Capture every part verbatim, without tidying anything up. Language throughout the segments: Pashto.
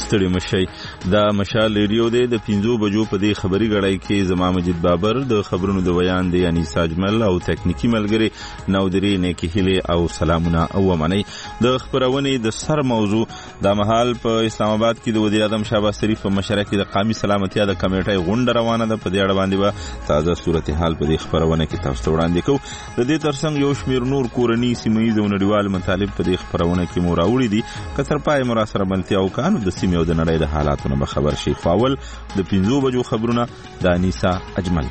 ستړي مشي. دا مشال ریډیو دی د پنځو بجو په دې خبري غړای کې زما مجید بابر د خبرونو د بیان دی انیس اجمل او تکنیکی ملګری نودری نیکی هیله او سلامونه او منی. د خبرونې د سر موضوع د مهال په اسلام آباد کې د وزیر اعظم شهباز شریف په مشرۍ کې د قومي سلامتیا د کمیټې غونډه روانه ده. په دې اړه باندې به تازه صورتحال په دې خبرونه کې تاسو ته وړاندې کوو. د دې ترڅنګ یو شمېر نور کورني سیمه‌ییز او نړیوال مطالب په دې خبرونه کې مو راوړي دي. کتر پای مو راسره ملتیا وکړو د سیمې او د نړۍ د حالاتونو به خبر شي. فاول د پنځو بجو خبرونه د انیسا اجمل.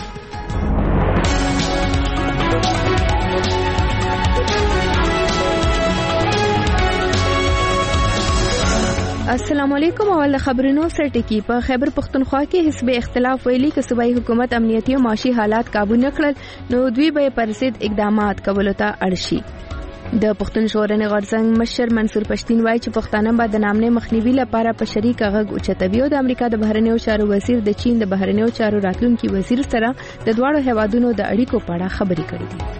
السلام علیکم. اول خبرونو سره ټکی. په خیبر پختونخوا کې حزب اختلاف ویلي چې صوبایي حکومت امنیتي او معاشي حالات قابو نه کړل نو دوی به پرسید اقدامات کولو ته اړ شي. د پښتون ژغورنې غورځنګ مشر منصور پښتين وایي چې پښتانه به د نامنې مخنیوي لپاره په شریک غږ اوچتوي او د امریکا د بهرنیو چارو وزیر د چین د بهرنیو چارو راتلونکي وزیر سره د دواړو هیوادونو د اړیکو په اړه خبرې کړې دي.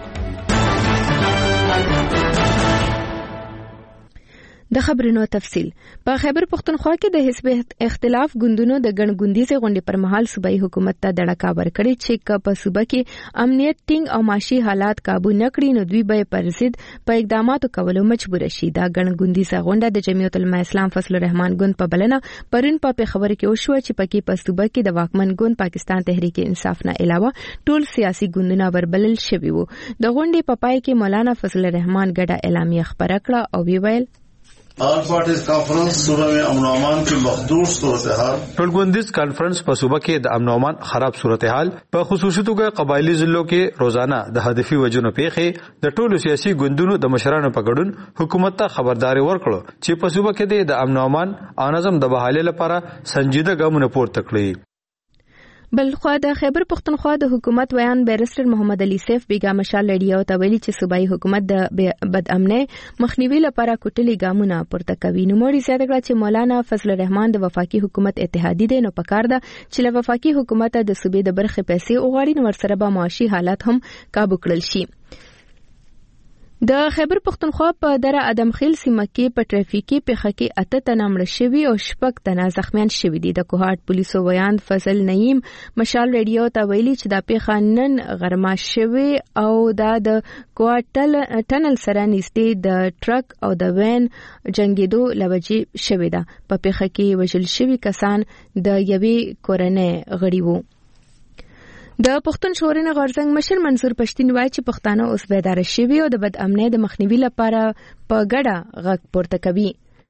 د خبرونو تفصیل. په خیبر پختونخوا کې د حزب اختلاف ګوندونو د ګڼ ګوندیزې غونډې پر مهال صوبایي حکومت ته دړکا ورکړې چې که په صوبه کې امنیت ټینګ او معاشي حالات قابو نه کړي نو دوی به پر ضد په اقداماتو کولو مجبور شي. دا ګڼ ګوندیزه غونډه د جمعیت العلماء اسلام فضل الرحمن ګوند په بلنه پرون په پیښور کې وشوه چې پکې په صوبه کې د واکمن ګوند پاکستان تحریک انصاف نه علاوه ټول سیاسي ګوندونه وربلل شوي وو. د غونډې په پای کې مولانا فضل الرحمن ګډه اعلامیه خبره کړه او ویل آل پارټیز کانفرنس صوبه میں امن و امان کی مخدوش صورتحال ټولګوندیز کانفرنس په صوبه کې د امن و امان خراب صورتحال په خصوصي توګه قبایلی ضلعو کې روزانه د هدفي وجونو پیښې د ټولو سیاسي ګوندونو د مشرانو په ګډون حکومت ته خبرداري ورکړه چې په صوبه کې د امن و امان او نظم د بحالۍ لپاره سنجیده ګامونه پورته کړي. بلخوا د خیبر پختونخوا د حکومت ویان بیرسټر محمد علي سیف بیګا مشال لړیو ته ویلي چې صوبایي حکومت د بد امنۍ مخنیوي لپاره کوټلي ګامونه پورته کوي. نو موري زیاته کړه چې مولانا فضل الرحمن د وفاقي حکومت اتحادی دی نو پکار ده چې له وفاقي حکومت د صوبې د برخې پیسې وغواړي نو ورسره به معاشي حالات هم قابو کړل شي. د خیبر پختونخوا په دره ادمخیل سیمه کې په ټریفیکي پیښه کې اته تنه مړه شوي او شپږ تنه زخمیان شوي دي. د کوهاټ پولیسو ویان فضل نعیم مشال ریډیو ته ویلي چې دا پیښه نن غرمه شوي او دا د کوهاټ ټنل سره نږدې د ټرک او د وین جنگیدو لوجې شوي ده. په پیښه کې وژل شوي کسان د یوې کورنۍ غړي وو. د پښتون ژغورنې غورځنګ مشر منصور پښتين وایي چې پښتانه اوس بیدار شوي او د بد امنۍ د مخنیوي لپاره په ګډه غږ پورته کوي.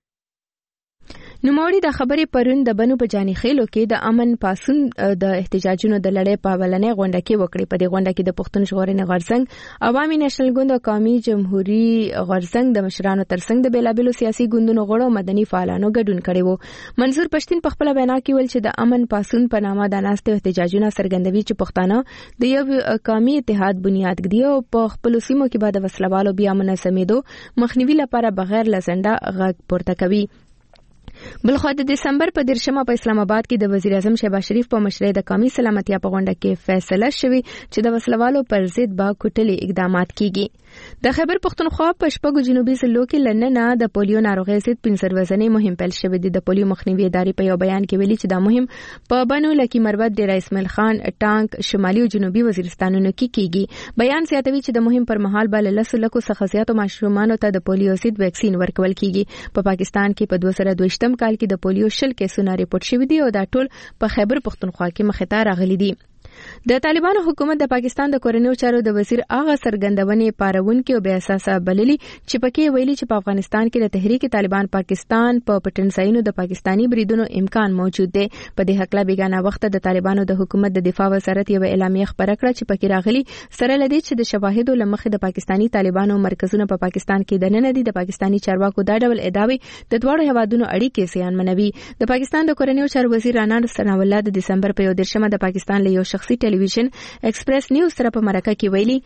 نوموړي د خبرې پرون د بنو په جاني خېلو کې د امن پاسون د احتجاجونو د لړۍ په اولنۍ غونډه کې وکړي. په دې غونډه کې د پښتون ژغورنې غورځنګ عوامي نېشنل ګوند او قومي جمهوریت غورځنګ د مشرانو ترڅنګ د بیلابېلو سیاسي ګوندونو غړو مدني فعالانو ګډون کړی وو. منصور پښتين په خپل بیان کې ویل چې د امن پاسون په نامه د ناستې احتجاجونه څرګندوي چې پښتانه د یو قومي اتحاد بنیاد ږدي او په خپل سیمو کې به د وسلوالو بیا منظمېدو مخنیوي لپاره بغیر لزنده غږ پورته کوي. بلخوا د دسمبر په دیرشمه په اسلام آباد کې د وزیر اعظم شهباز شریف په مشرۍ د قومي سلامتیا په غونډه کې فیصله شوې چې د وسلوالو پر ضد به کوټلي اقدامات کیږي. د خیبر پختونخوا په شپږو جنوبي ضلعو کې لننه د پولیو ناروغۍ ضد پنځه ورځنی مهم پیل شوې ده. د پولیو مخنیوي ادارې په یو بیان کې ویلي چې دا مهم په بنو لکی مربد ډیره اسماعیل خان ټانک شمالي او جنوبي وزیرستانونو کې کیږي. بیان زیاتوي چې د مهم پر مهال بل لس لکو څخه زیاتو ماشومانو ته د پولیو ضد ویکسین ورکول کیږي. په پاکستان کې په دوه زره دوه کال کې د پولیو شل کیسونه ریپورت شوي دي او دا ټول په خیبر پختونخوا کې مخې ته راغلي دي. د طالبانو حکومت د پاکستان د کورنیو چارو د وزیر اغا سرګندونې پارونکو به اساسه بللي چې پکې ویلي چې په افغانستان کې د تحریک طالبان پاکستان په پټنځایونو د پاکستانی بریدونو امکان موجود دی. په دې حق لا بیگانه وخت د طالبانو د حکومت د دفاع وزارت یو اعلامیه خبره کړه چې پکې راغلي سره لدی چې د شواهدو لمخې د پاکستانی طالبانو مرکزونه په پاکستان کې د نن دي. د پاکستانی چارواکو دا ډول ادعاوي د دوه هیوادونو اړیکې زیانمنوي. د پاکستان د کورنیو چارو وزیر رانا ثنا الله د دسمبر په یو دیرشمه د پاکستان له یو شخصي ټلویزیون ایکسپریس نیوز سره په مرکه کې ویلي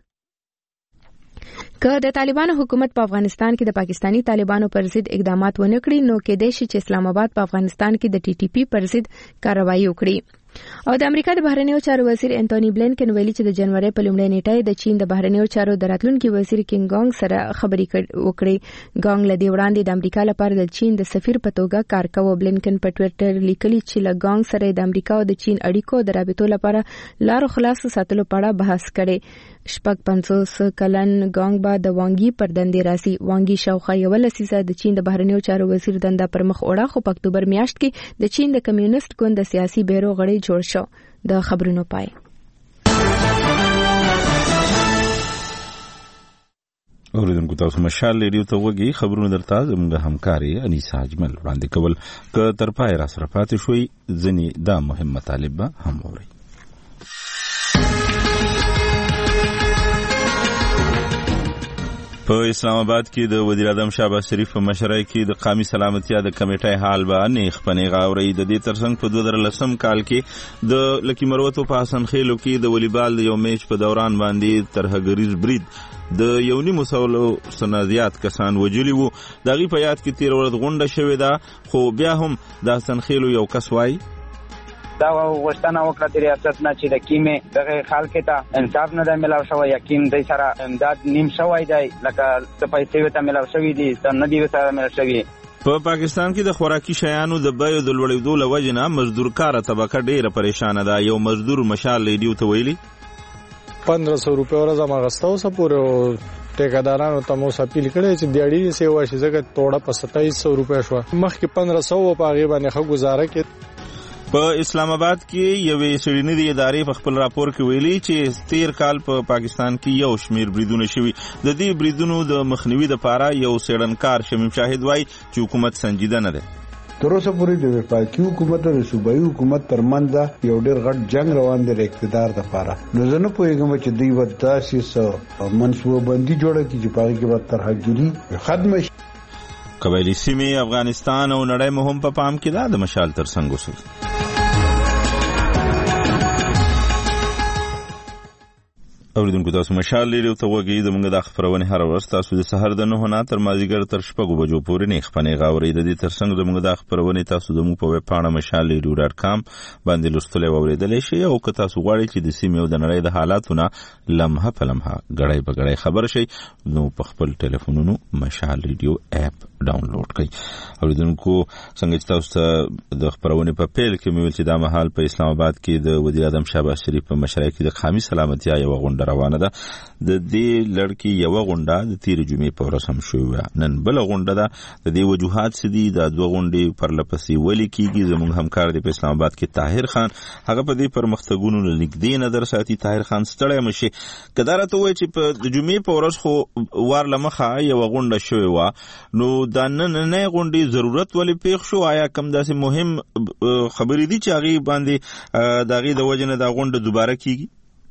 که د طالبانو حکومت په افغانستان کې د پاکستانی طالبانو پر ضد اقدامات ونه کړي نو کېدای شي چې اسلام آباد په افغانستان کې د ټي ټي پی پر ضد کاروایی وکړي. او د امریکا د بهرنیو چارو وزیر انټونی بلینکن ویلي چې د جنوري په لومړۍ نیټه د چین د بهرنیو چارو د راتلونکي وزیر کینګ ګانګ سره خبرې وکړې. ګانګ له دې وړاندې د امریکا لپاره د چین د سفیر په توګه کار کاوه. بلینکن په ټوئیټر لیکلي چې له ګانګ سره د امریکا او د چین اړیکو د رابطو لپاره لارو خلاص ساتلو په اړه بحث کړي. شپږ پنځوس کلن ګانګ با د وانګي پر دندې راسي. وانګي شاوخوا یو لسیزه د چین د بهرنیو چارو وزیر دنده پر مخ وړه، خو په اکتوبر میاشت کې د چین د کمیونست ګوند د سیاسي بیرو غړی جوړ شو. د خبرونو پای. اوریدونکو تاسو مشال ریډیو ته وګورئ. خبرونه درته زموږ همکاري انیسا اجمل وړاندې کول. که تر پای را سره پاتې شوي ځنې دا مهم مطالب هم اورئ. په اسلام آباد کې د وزیر اعظم شهباز شریف په مشرۍ کې د قومي سلامتیا د کمیټې حال به نیخ پنیغه اوري. د دې ترڅنګ په دوه زره لسم کال کې د لکی مروتو په حسن خیلو کې د والیبال د یو میچ په دوران باندې ترهګریز برید د یو نیمو سولو سنادیات کسان وجلی وو. دغه په یاد کې تیر ورځ غونډه شوې ده، خو بیا هم د حسن خیلو یو کس وایي دا وښتنه وکړه د ریاست نه چې د کیمې دغه خلک ته انصاف نه دی ملاو شوی، یقین دی سره امداد نیم شوی دی، لکه څه پیسې ورته ملاو شوي دي څه نه دي ورته ملاو شوي. په پاکستان کې د خوراکي شیانو د بیو د لوړېدو له وجې نه مزدورکاره طبقه ډېره پریشانه ده. یو مزدور مشال ریډیو ته ویلي پندرہ سو روپے ورځ ما غستاو سه پورې ټیکادارانو ته مو اپیل کړی چې د اړې سیوا شي زګه توړه په ستایس سو روپے شو، مخکې پندرہ سو په هغه باندې خو گزاره کې. په اسلام آباد کې یوې سړینې ادارې په خپل راپور کې ویلي چې تیر کال په پا پاکستان کې یو شمیر بریدونه شوي. د دې بریدونو د مخنیوي لپاره یو څېړنکار شمیم شاهد وایي چې حکومت سنجیده نه ده. تر اوسه پورې د وفاقي حکومت او صوبایي حکومت ترمنځ یو ډېر غټ جنگ روان دی اقتدار لپاره. نو زه نه پوهېږم چې دوی به داسې منصوبه بندي جوړه کړي چې په هغې کې به ترهګري ختمه شي. قبایلي سیمې افغانستان او نړۍ مو هم په پام کې ده. د مشال تر څنګ اوسئ. اوریدونکو تاسو مشال ریډیو ته وګورئ. زموږ د خبرونه هر ورځ تاسو د سحر د نه نه تر مازیګر تر شپږو بجو پورې نه خپنه غاوري. د دې ترڅنګ زموږ د خبرونه تاسو زموږ په ویب پاڼه مشال ریډیو ډاټ کام باندې لوستل او اوریدل شي، او که تاسو غواړئ چې د سیمې او د نړۍ د حالاتونو لمحه په لمحه غړای په غړای خبر شي، نو په خپل ټلیفونونو مشال ریډیو اپ ډاونلوډ کړئ. اوریدونکو څنګه چې تاسو د خبرونه په پیل کې مې ویل چې دا مهال په اسلام آباد کې د وزیر اعظم شهباز شریف په مشرۍ کې د قومي سلامتیا یو غونډه روانه ده. د دې لړکی یو غونډه د تیر جمعې په ورځ هم شوې. نن بل غونډه ده. د دې وجوهات سدي د دوه غونډې پر لپسې ولې کیږي. زموږ همکار دی په اسلام آباد کې طاهر خان، هغه په دې پرمختګونو نږدې نظر ساتي. طاهر خان ستړی مشي کدارته وایي چې په د جمعې په ورځ خو وار لمخه یو غونډه شوې و، نو دا نن نه غونډې ضرورت ولې پیښ شو؟ آیا کوم داسې مهم خبرې دي چې هغه باندې دغه د وجنه دا غونډه دوباره کیږي؟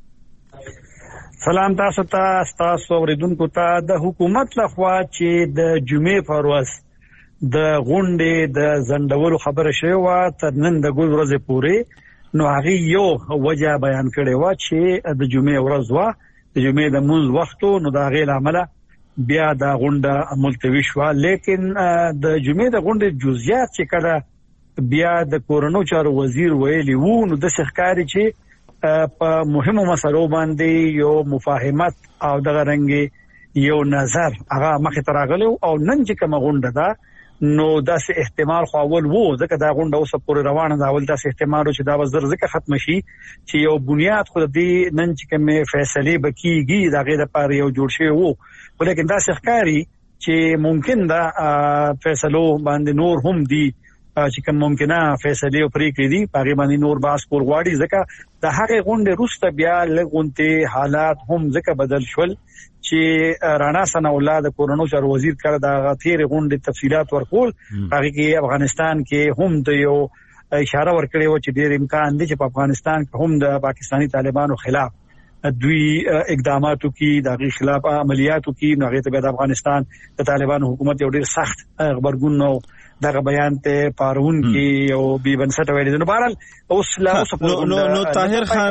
سلام تاسو ته، تاسو اوریدونکو ته. د حکومت لخوا چې د جمعې په ورځ د غونډې د ځنډولو خبره شوې وه تر نن د ګل ورځې پورې، نو هغې یو وجه بیان کړې وه چې د جمعې ورځ وه، د جمعې د مونځ وخت و، نو د هغې له امله بیا دا غونډه ملتوي شوه. لیکن د جمعې د غونډې جزئیات چې کله بیا د کورنیو چارو وزیر ویلي وو، نو داسې ښکاري چې په مهمو مسلو باندې یو مفاهمت او دغه رنګ یو نظر هغه مخې ته راغلی او نن چې کومه غونډه ده نو داسې احتمال خو اول وو، ځکه دا غونډه اوس پورې روانه ده، اول داسې احتمال چې دا به زر ځکه ختم شي چې یو بنیاد خو دې نن چې کومې فیصلې به کېږي د هغې دپاره یو جوړ شوی وو. خو لیکن داسې ښکاري چې ممکن ده فیصلو باندې نور هم دي چې کوم ممکنه فیصلې او پریکړې دي په هغې باندې نور بحث کول غواړي، ځکه د هغې غونډې وروسته بیا لږ غونتې حالات هم ځکه بدل شول چې رانا ثنا الله د کورنیو چارو وزیر کړه د هغه تېرې غونډې تفصیلات ورکول. هغې کې افغانستان کې هم د یو اشاره ورکړې وه چې ډېر امکان دی چې په افغانستان کې هم د پاکستاني طالبانو خلاف دوی اقداماتو کې د هغې خلاف عملیاتو کې، نو هغې ته بیا د افغانستان د طالبانو حکومت یو ډېر سخت غبرګون نو دغه بیان ته پارون کې یو بي بنسټ ویل دي. نو بهرحال اوس لا اوس نو نو طاهر خان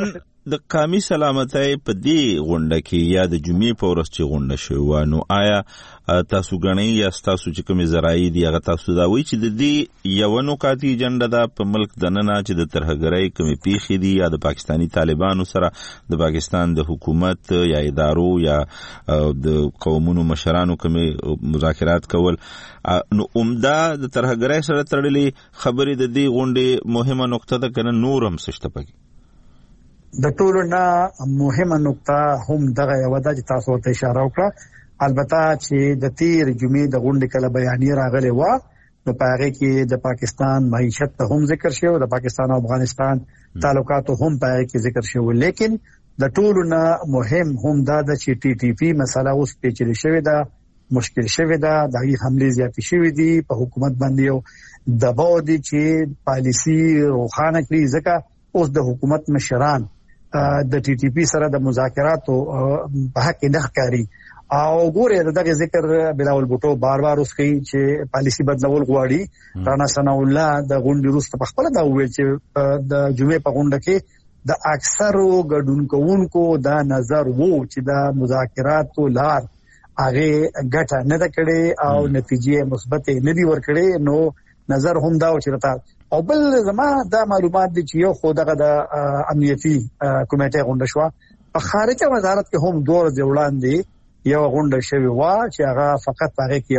د قومي سلامتۍ په دې غونډه کې یا د جمعې په ورځ چې غونډه شوې نو آیا تاسو غنئ یا تاسو چې کومې ذرایع دي هغه تاسو دا وایي چې د دې یو نکاتي ایجنډا ده په ملک دننه چې د ترهګرۍ کومې پیښې دي یا د پاکستاني طالبانو سره د پاکستان د حکومت یا ادارو یا د قومونو مشرانو کومې مذاکرات کول نو عمده د ترهګرۍ سره تړلې خبرې د دې غونډې مهمه نقطه ده کنه نور هم څه شته پکې؟ د ټولو نه مهمه نقطه هم دغه یو ده چې تاسو ورته اشاره وکړه. البته چې د تیر جمعې د غونډې کله بیانیه راغلې و نو په هغه کې د پاکستان معیشت ته هم ذکر شوی، د پاکستان او افغانستان تعلقاتو هم په هغه کې ذکر شوی، لیکن د ټولو نه مهم هم دا ده چې ټي ټي پی مسله اوس پیچلې شوې ده، مشکل شوې ده، د هغې حملې زیاتې شوې دي په حکومت باندې یو دباو دي چې پالیسي روښانه کړي، ځکه اوس د حکومت مشران د ټي ټي پی سره د مذاکراتو په حق نه ښکاري او ګوره دغه ذکر بلاول بوټو بار بار اوس کوي چې پالیسي بدلول غواړي. رانا ثنا الله د غونډې وروسته په خپل دا وویل چې د جمعې په غونډه کې د اکثرو ګډونکوونکو دا نظر وو چې د مذاکراتو لار هغه ګټه نه ده کړې او نتیجې مثبت نه دي ورکړې، نو نظر هم دا و چې رته او بل زما دا معلومات دي چې یو خو دغه د امنیتي کمیټې غونډه شو په خارجه وزارت کې هم دوه ورځې وړاندې یو غونډه شوې و چې هغه فقط هغه کې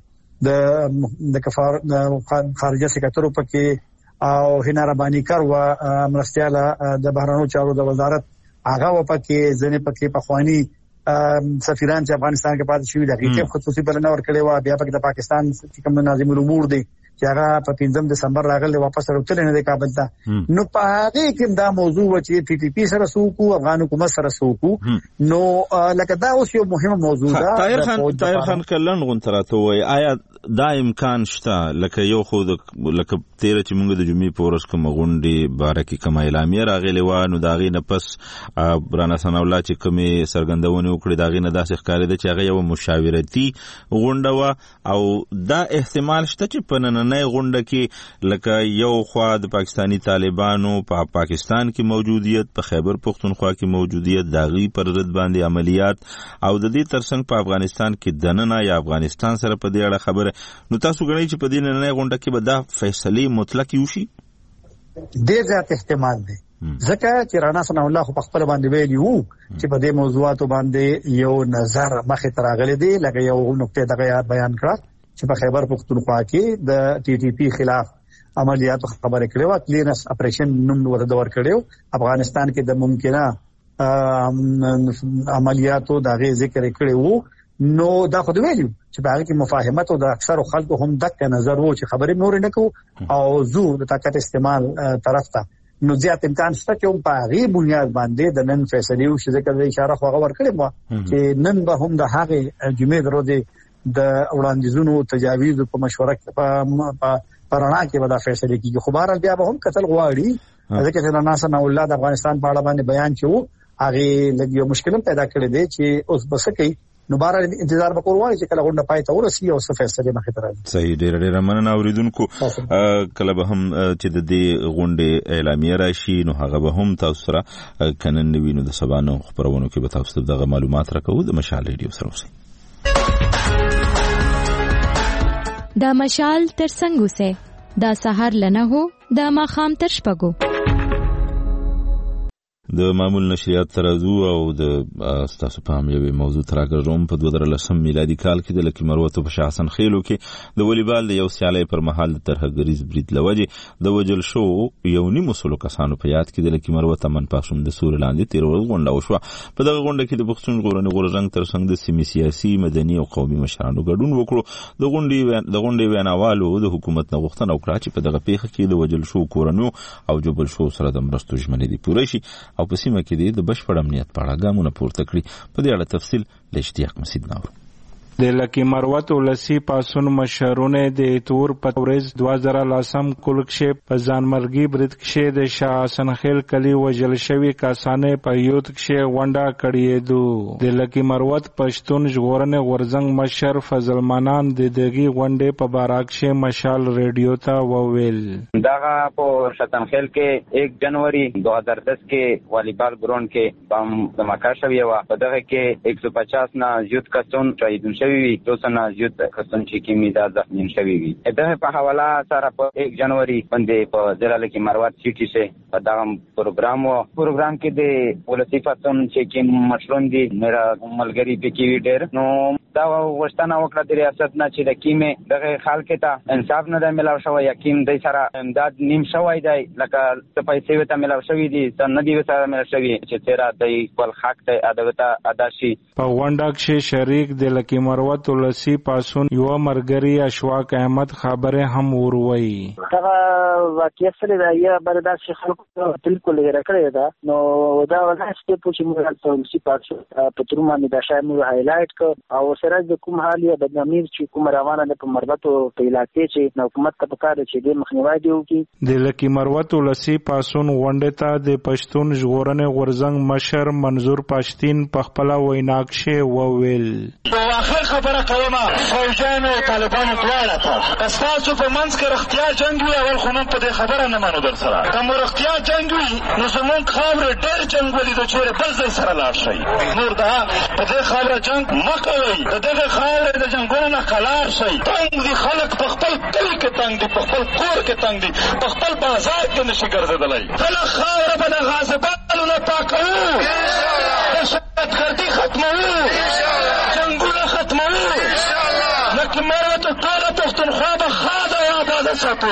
یوازې د کفار خارجه سکرټرو پکې او هنا ربانی کار و مرستياله د بهرنیو چارو د وزارت هغه و پکې ځنې پکې په خواني سفیران چې افغانستان کې پاتې شوی د هغې خصوصي بلنه ورکړې و، بیا پکې د پاکستان چې کوم ناظم الامور دی چې هغه په پنځم دسمبر راغلی واپس راوتل نه دی کابل ته، نو په هغه کې دا موضوع و چې ټي ټي پی سره سوکو افغان حکومت سره سوکو، نو لکه دا اوس یو مهمه موضوع ده. طاهر خان طاهر خان کلن غونتراته وای آیا دا امکان شته لکه یو خو لکه تیر چې موږ د جمعې په ورځ کوم غونډې باره کې کوم اعلامیه راغلی و نو د هغې نه پس رانا ثنا الله چې کومې څرګندونې وکړې د هغې نه داسې ښکارېده چې هغه یوه مشاورتي غونډه وه او دا احتمال شته چې په نننۍ غونډه کې لکه یو خوا د پاکستاني طالبانو په پاکستان کې موجودیت، په خیبر پختونخوا کې موجودیت، د هغې پر ضد باندې عملیات او د دې ترڅنګ په افغانستان کې دننه یا افغانستان سره په دې اړه خبره، نو تاسو غواړئ چې په دې نننۍ غونډه کې به دا فیصلې مطلق وشي؟ ډېر زیات احتمال دی، ځکه چې رانا ثنا الله خو په خپل باندې ویلي وو چې په دې موضوعاتو باندې یو نظر مخې ته راغلی دی، لکه یو نقطه دغه بیان کړه چې په خیبر پختونخوا کې د ټي ټي پی خلاف عملیاتو خبره کړې وه، کلینس اپریشن نوم ورته ورکړی، افغانستان کې د ممکنه عملیاتو د هغې ذکر کړی وو، نو دا خو ویلو چې په هغه کې مفاهمت او د اکثرو خلکو هم دغه نظر وو چې خبرې نور نه کوو او زو د طاقت استعمال طرف ته، نو زیات امکان شته چې په هغې بنیاد باندې د نن فیصلې وشي، ځکه د اشاره خو هغه ورکړې وه چې نن به هم د هغې جمعې د ورځې د وړاندیزونو تجاویزو په مشوره په رڼا کې به دا فیصلې کېږي، خو بهرحال بیا به هم کتل غواړي، ځکه چې رانا ثنا الله د افغانستان په اړه باندې بیان چې و هغې لږ یو مشکل هم پیدا کړی دی چې اوس به څه کوي، نو بهر انتظار به کوو چې کله غونډه پای ته ورسي او څه فیصلې مخې ته راځي. صحیح، ډېره ډېره مننه اورېدونکو. کله به هم چې د دې غونډې اعلامیه راشي نو هغه به هم تاسو سره که نن نه وي نو د سبا نو خپرونو کې به تاسو ته دغه معلومات راکوو. د مشال ریډیو سره اوسئ. دا مشال تر څنګ اوسئ، دا سهار له نهو دا ماښام تر شپږو. د معمول نشریات ترازو او د ستاسو په هم یوې موضوع ته راګرځوم. په دوه زره لسم میلادي کال کې د لکي مروتو په شاه حسن خیلو کې د والیبال د یو سیالۍ پر مهال د ترهګریز برید له وجې د وژل شوو یو نیمو سلو کسانو په یاد کې د لکي مروت امن پاشوم د سوري لاندې تېره ورځ غونډه وشوه. په دغه غونډه کې د پښتون ژغورنې غورځنګ تر څنګ د سیمې سیاسي، مدني او قومي مشرانو ګډون وکړو. د غونډې د غونډې ویناوالو د حکومت نه غوښتنه وکړه چې په دغه پیښه کې د وژل شوو کورنیو او جبل شوو سره د مرستو ژمنې دې پوره شي او په سیمه کې د بشپړ امنیت په اړه ګامونه پورته کړي. په دې اړه تفصیل له اشتیاق مسعود ناورو. د لکی مروت ولسی پاسون مشرونه د تور پتورز دوه زره لسم کولکشه په ځانمرګي برید کې د شاه حسن خیل کلی وجل شوی کاسانه په یوت کې ونډه کړی دو د لکی مروت پښتون ژغورنې غورزنګ مشر فضل منان د دغه ونډه په باراکشه مشال ریډیو ته وویل داغه په شتن خیل کې एक जनवरी दो हज़ार दस کې والیبال ګراوند کې بم धमाका شوی و په دغه کې एक सौ पचास نه زیات کسان شهیدون شوی وي دو سو نه زیات کسان چې کیمی دا زخمی شوی وي دغه په حواله سره په एक जनवरी باندې په ضلع لکی مروت سیټي سے په دغه پروګرام و پروګرام کې د ولسی فاطم چې کیم مشرون دي میرا ملګری پکې وی ډېر نو دا وښتنه وکړه د ریاست نه چې د کیمه دغه خلک ته انصاف نه دی ملاو شوی یقین دای سره امداد نیم شوی دی لکه څه پیسې وته ملاو شوی دي څه نه دی وته ملاو شوی چې تیرا د خپل حق ته ادوته ادا شي په ونډه کې شریک د لکی مروت ولسی پاسون یو مرګری اشواق احمد خبره هم وروي دا واقعي سره دا یا برداشت خلکو بالکل راکړی دا نو دا ولاسته په چې موږ ته ولسی پاسون په ترمه می دا شای مو هایلایټ ک او سره د کوم حال یا د امیر چې کوم روانه ده په مربوطو په علاقې چې حکومت ته پکاره چې د مخنیوي دی وکي د لکی مروت ولسی پاسون ونډه ته د پښتون ژغورنې غورزنګ مشر منظور پښتين په خپل ویناکشه وویل په اخر خبره کوم فوجان او طالبان دواړه ته تاسو په منځ کې رختیا جنگ وی اول خو په دې خبره نه مانو در سره کوم رختیا جنگ وی نو زمون خبره ډېر جنگ ولې د چیرې بل ځای سره لاړ شي نور دا په دې خبره جنگ مکوئ دغه خبره د جنگونو نه خلاص شي تنگ دي خلک په خپل کلی کې تنگ دي په خپل کور کې تنگ دي په خپل بازار کې نشي ګرځېدلی کله خبره به د غاصبانو نه پاکو دهشتګردي ختمو جنگونه ختمو لکه مروت ټوله پښتونخوا به ښاده او آباده ساتو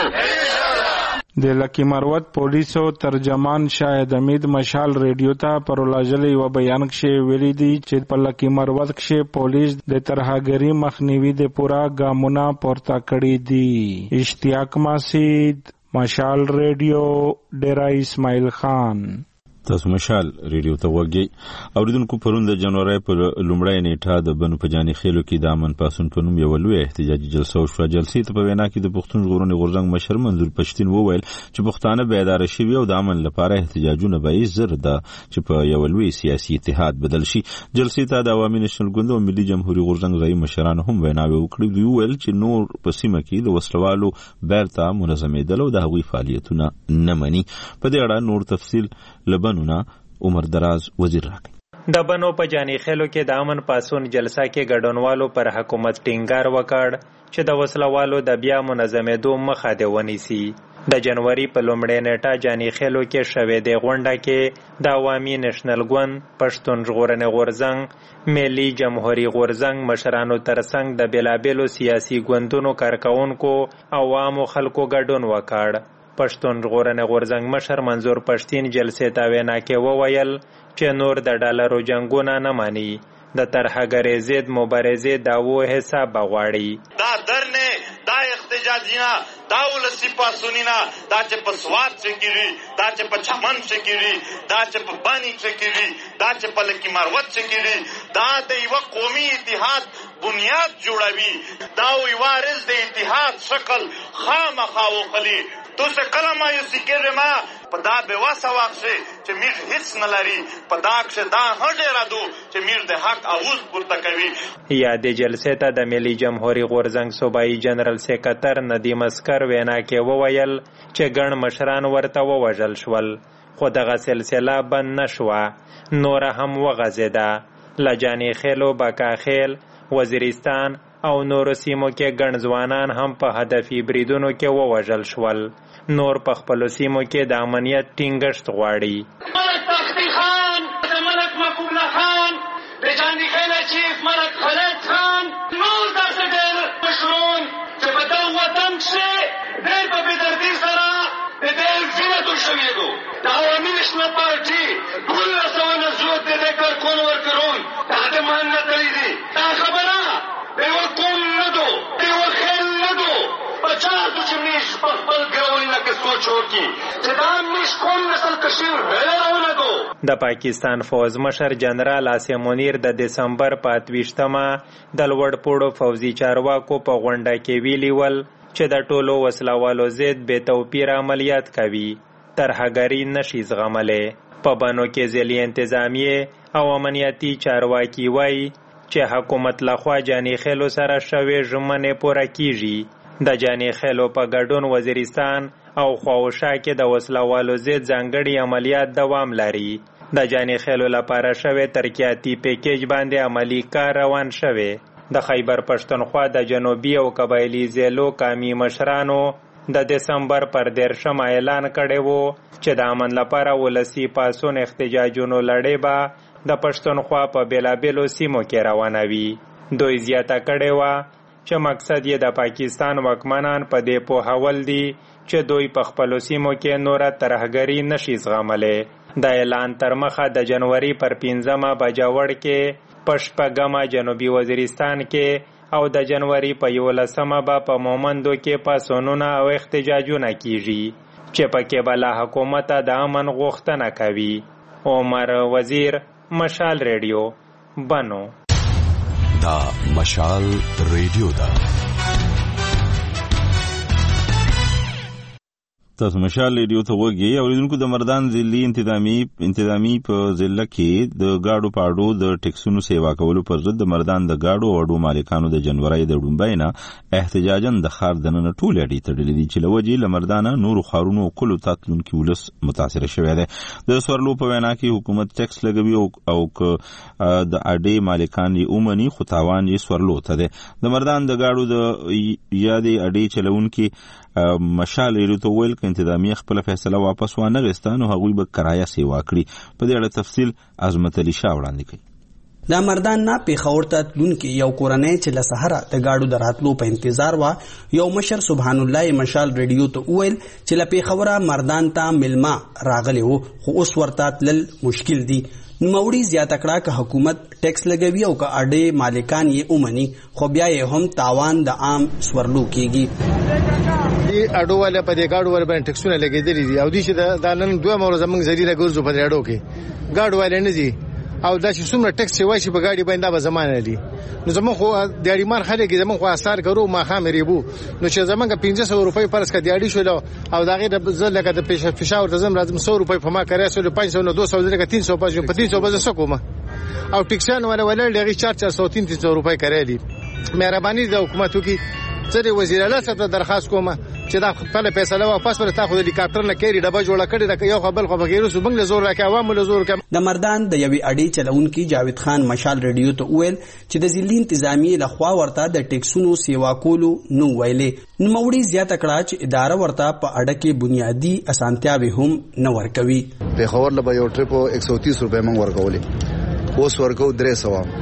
د لکی مروت پولیسو ترجمان شاهد امید مشال ریډیو ته پر لاجلې و بیان کې ویلي دي چې په لکی مروت کې پولیس د ترهګری مخنیوي د پورا ګامونه پورته کړی دي اشتیاق ماسید مشال ریډیو ډیرا اسماعیل خان تاسو مشال ریډیو ته وګورئ اوریدونکو پرون د جنوري پر لومړی نیټه د بنو پجانی خېلو کې د امن پاسون په نوم یو لوی احتجاجي جلسه وشوه جلسې ته په وینا کې د پښتون ژغورنې غورزنګ مشر منظور پښتين وویل چې پښتانه بیدار شوي او د امن لپاره احتجاجونه به زر ده چې په یو لوی سیاسي اتحاد بدل شي جلسې ته د عوامي نېشنل ګوند او ملي جمهوریت غورزنګ ځای مشرانو هم ویناوي وکړي دوی وویل چې نور په سیمه کې د وسلوالو بیرته منظمېدل او د هغوی فعالیتونه نه مني په دې اړه نور تفصیل لبنونه عمر دراز وزیر راکړي د بنو په جانی خېلو کې د امن پاسون جلسه کې ګډونوالو پر حکومت ټینګار وکړ چې د وسلوالو د بیا منظمېدو مخه دې ونیسي د جنوري په لومړۍ نیټه جانی خېلو کې شوې د غونډه کې د عوامي نېشنل ګوند پښتون ژغورنې غورزنګ ملي جمهوریت غورزنګ مشرانو ترڅنګ د بېلابېلو سیاسي ګوندونو کارکونکو عوامو خلکو ګډون وکړ پښتون ژغورنې غورزنګ مشر منظور پښتين جلسې ته وینا کې وویل چې نور د ډالرو جنگونه نه مانی د ترهګرۍ ضد مبارزې داوو حساب بغواړي دا درنه دا احتجاجینا دا ولسی پاسونینا دا چې په سواد څخه کیږي دا چې په چمن څخه کیږي دا چې په بانی څخه کیږي دا چې په لکی مروت څخه کیږي دا د یو قومي اتحاد بنیاد جوړوي دا وی وارث د اتحاد شکل خامخا وخلی تو څه کله ما یو سکه ما په دا به واسه واخشه چې میر هیڅ نه لري په دا کې دا هډه را دو چې میر د حق اواز پورته کوي یا د جلسې ته د ملي جمهوریت غورزنګ صوبایي جنرال سیکریټر ندیم اسکر وینا کې وویل چې ګڼ مشران ورته ووژل شول خو دغه سلسله بند نشوه نور هم وغځېده لجاني خېلو بکا خېل وزیرستان او نور سیمو کې ګڼ ځوانان هم په هدفي بریدونو کې ووژل شول نور په خپلو سیمو کې د امنیت ټینګښت غواړي ملک تختی خان د ملک محبوب الله خان د جاني خېل چیف ملک خالد خان نور داسې ډېر مشرون چې په دغه وطن کښې ډېر په بېدردي سره د دې وینه توی شوې دو د عوامي نېشنل پارټي دولس سوه نه زیات د دې کارکون ورکړون دا د مهنت کړي دي دا خبره د یوه قوم نه دو د یوه خېل نه دو پچاسو چې میش په خپل ګرونې نه کې سوچ وکړي چې دا مش کوم نسل کشي ویل راولګو. د پاکستان فوز مشر جنرال عاصم منیر د دسمبر په اتویشتمه د لوړپوړو فوزي چارواکو په غونډه کې ویلي ول چې د ټولو وسلوالو ضد بې توپیر عملیات کوي، ترهګري نشي زغملی. په بنو کې ځلي انتظامیې او امنیتي چارواکي وایي چې حکومت لخوا جانې خیلو سره شوې ژمنې پوره کیږي. د جانې خیلو په ګډون وزیرستان او خواوشا کې د وسلوالو ضد ځانګړي عملیات دوام لري. د جانې خیلو لپاره شوې ترقیاتي پیکیج باندې عملی کار روان شوی. د خیبر پښتونخوا د جنوبي او قبایلی ضلعو قومي مشرانو د دسمبر پر دیرشم اعلان کړی و چې د امن لپاره ولسی پاسون احتجاجونو لړۍ به د پښتونخوا په بیلابیلو سیمو کې روانوي. دوی زیاته کړې وه چې مقصد یې د پاکستان واکمنان په دې پوهول دي چې دوی په خپلو سیمو کې نوره ترهګري نشي زغملی. د اعلان تر مخه د جنوري پر پنځمه بجاوړ کې په شپږمه جنوبي وزیرستان کې او د جنوري په یولسمه به په مومندو کې پاسونونه او احتجاجونه کیږي چې پکې به له حکومته د امن غوښتنه کوي. عمر وزیر، مشال ریډیو، بنو. دا مشال ریډیو ده. تاسو مشال ریډیو ته وګورئ. اوریدونکو د مردان ضلعي انتظامی انتظامی په ضلع کې د گاډو پاډو د ټیکسونو سیوا کولو پر ضد د مردان د گاډو او اډو مالکانو د جنوري د ډومبای نه احتجاجن د خار دننه ټول اډې تړلې دي چې لوجې لمردانه نور خارونو کلو تاتلونکو ولس متاثر شوی دی. د سورلو په وینا کې حکومت ټیکس لګوي او د اډې مالکان یې اومني خو تاوان یې سورلو ته دی. د مردان د گاډو د یادې اډې چلونکي مشال ریډیو ته ویل که انتظامیه خپله فیصله واپس وانه غوسته نو هغوی به کرایه سیوا کړي. په دې اړه تفصیل عظمت علي شاه وړاندې کوي. د مردان نه پیښور ته تلونکي یو کورنۍ چې له سهاره د گاډو د راتلو په انتظار وه، یو مشر سبحان الله مشال ریډیو ته وویل چې له پیښوره مردان ته ملما راغلی و خو اوس ورته تلل مشکل دي. نوموړي زیاته کړه که حکومت ټیکس لګوي او که اډې مالکان یې اومني خو بیا یې هم تاوان د عام سورلو کیږي. اډو والا په دې گاډو ور باندې ټیکسونه لګېدلې دي او دوی چې د نن دوه مور زمنګ زریره ګرځو په اډو کې گاډو والا نه دي او دا چې څومره ټیکس وایي په گاډي باندې به زمانه دي. نو زمون خو د اړ مار خلک زمون خو اثر کرو ما خام ریبو نو چې زمونږ پنځه سوه روپۍ پرس کا دیاړي شو او دا غیر د زل لکه د پیش فشاور د زم لازم سو روپۍ په ما کرے سو پنځه سوه نو دوه سوه لکه تین سوه په تین سوه بز سکوما او ټیکسان ولا ولا لغي چار چار سوه تین سوه روپۍ کرے دي. مهرباني د حکومت کی سره وزیر اعلی صاحب ته درخواست کوم چې دا خپل فیصله واپس ورته خو د هلیکاپټر نه کېری ډبه جوړه کړي دا یو خپل خو بغیر سو بنګ زور راکې عوامو له زور کې. د مردان د یوې اډې چلونکي جاوید خان مشال ریډیو ته وویل چې د ضلعي انتظامیې لخوا ورته د ټیکسونو سیوا کولو نو ویلې. نوموړي زیاته کړه چې اداره ورته په اډه کې بنیادي اسانتیاوې هم نه ورکوي. پیښور له یو ټریپو ایک سو تیس روپۍ موږ ورکولې، اوس ورکو درې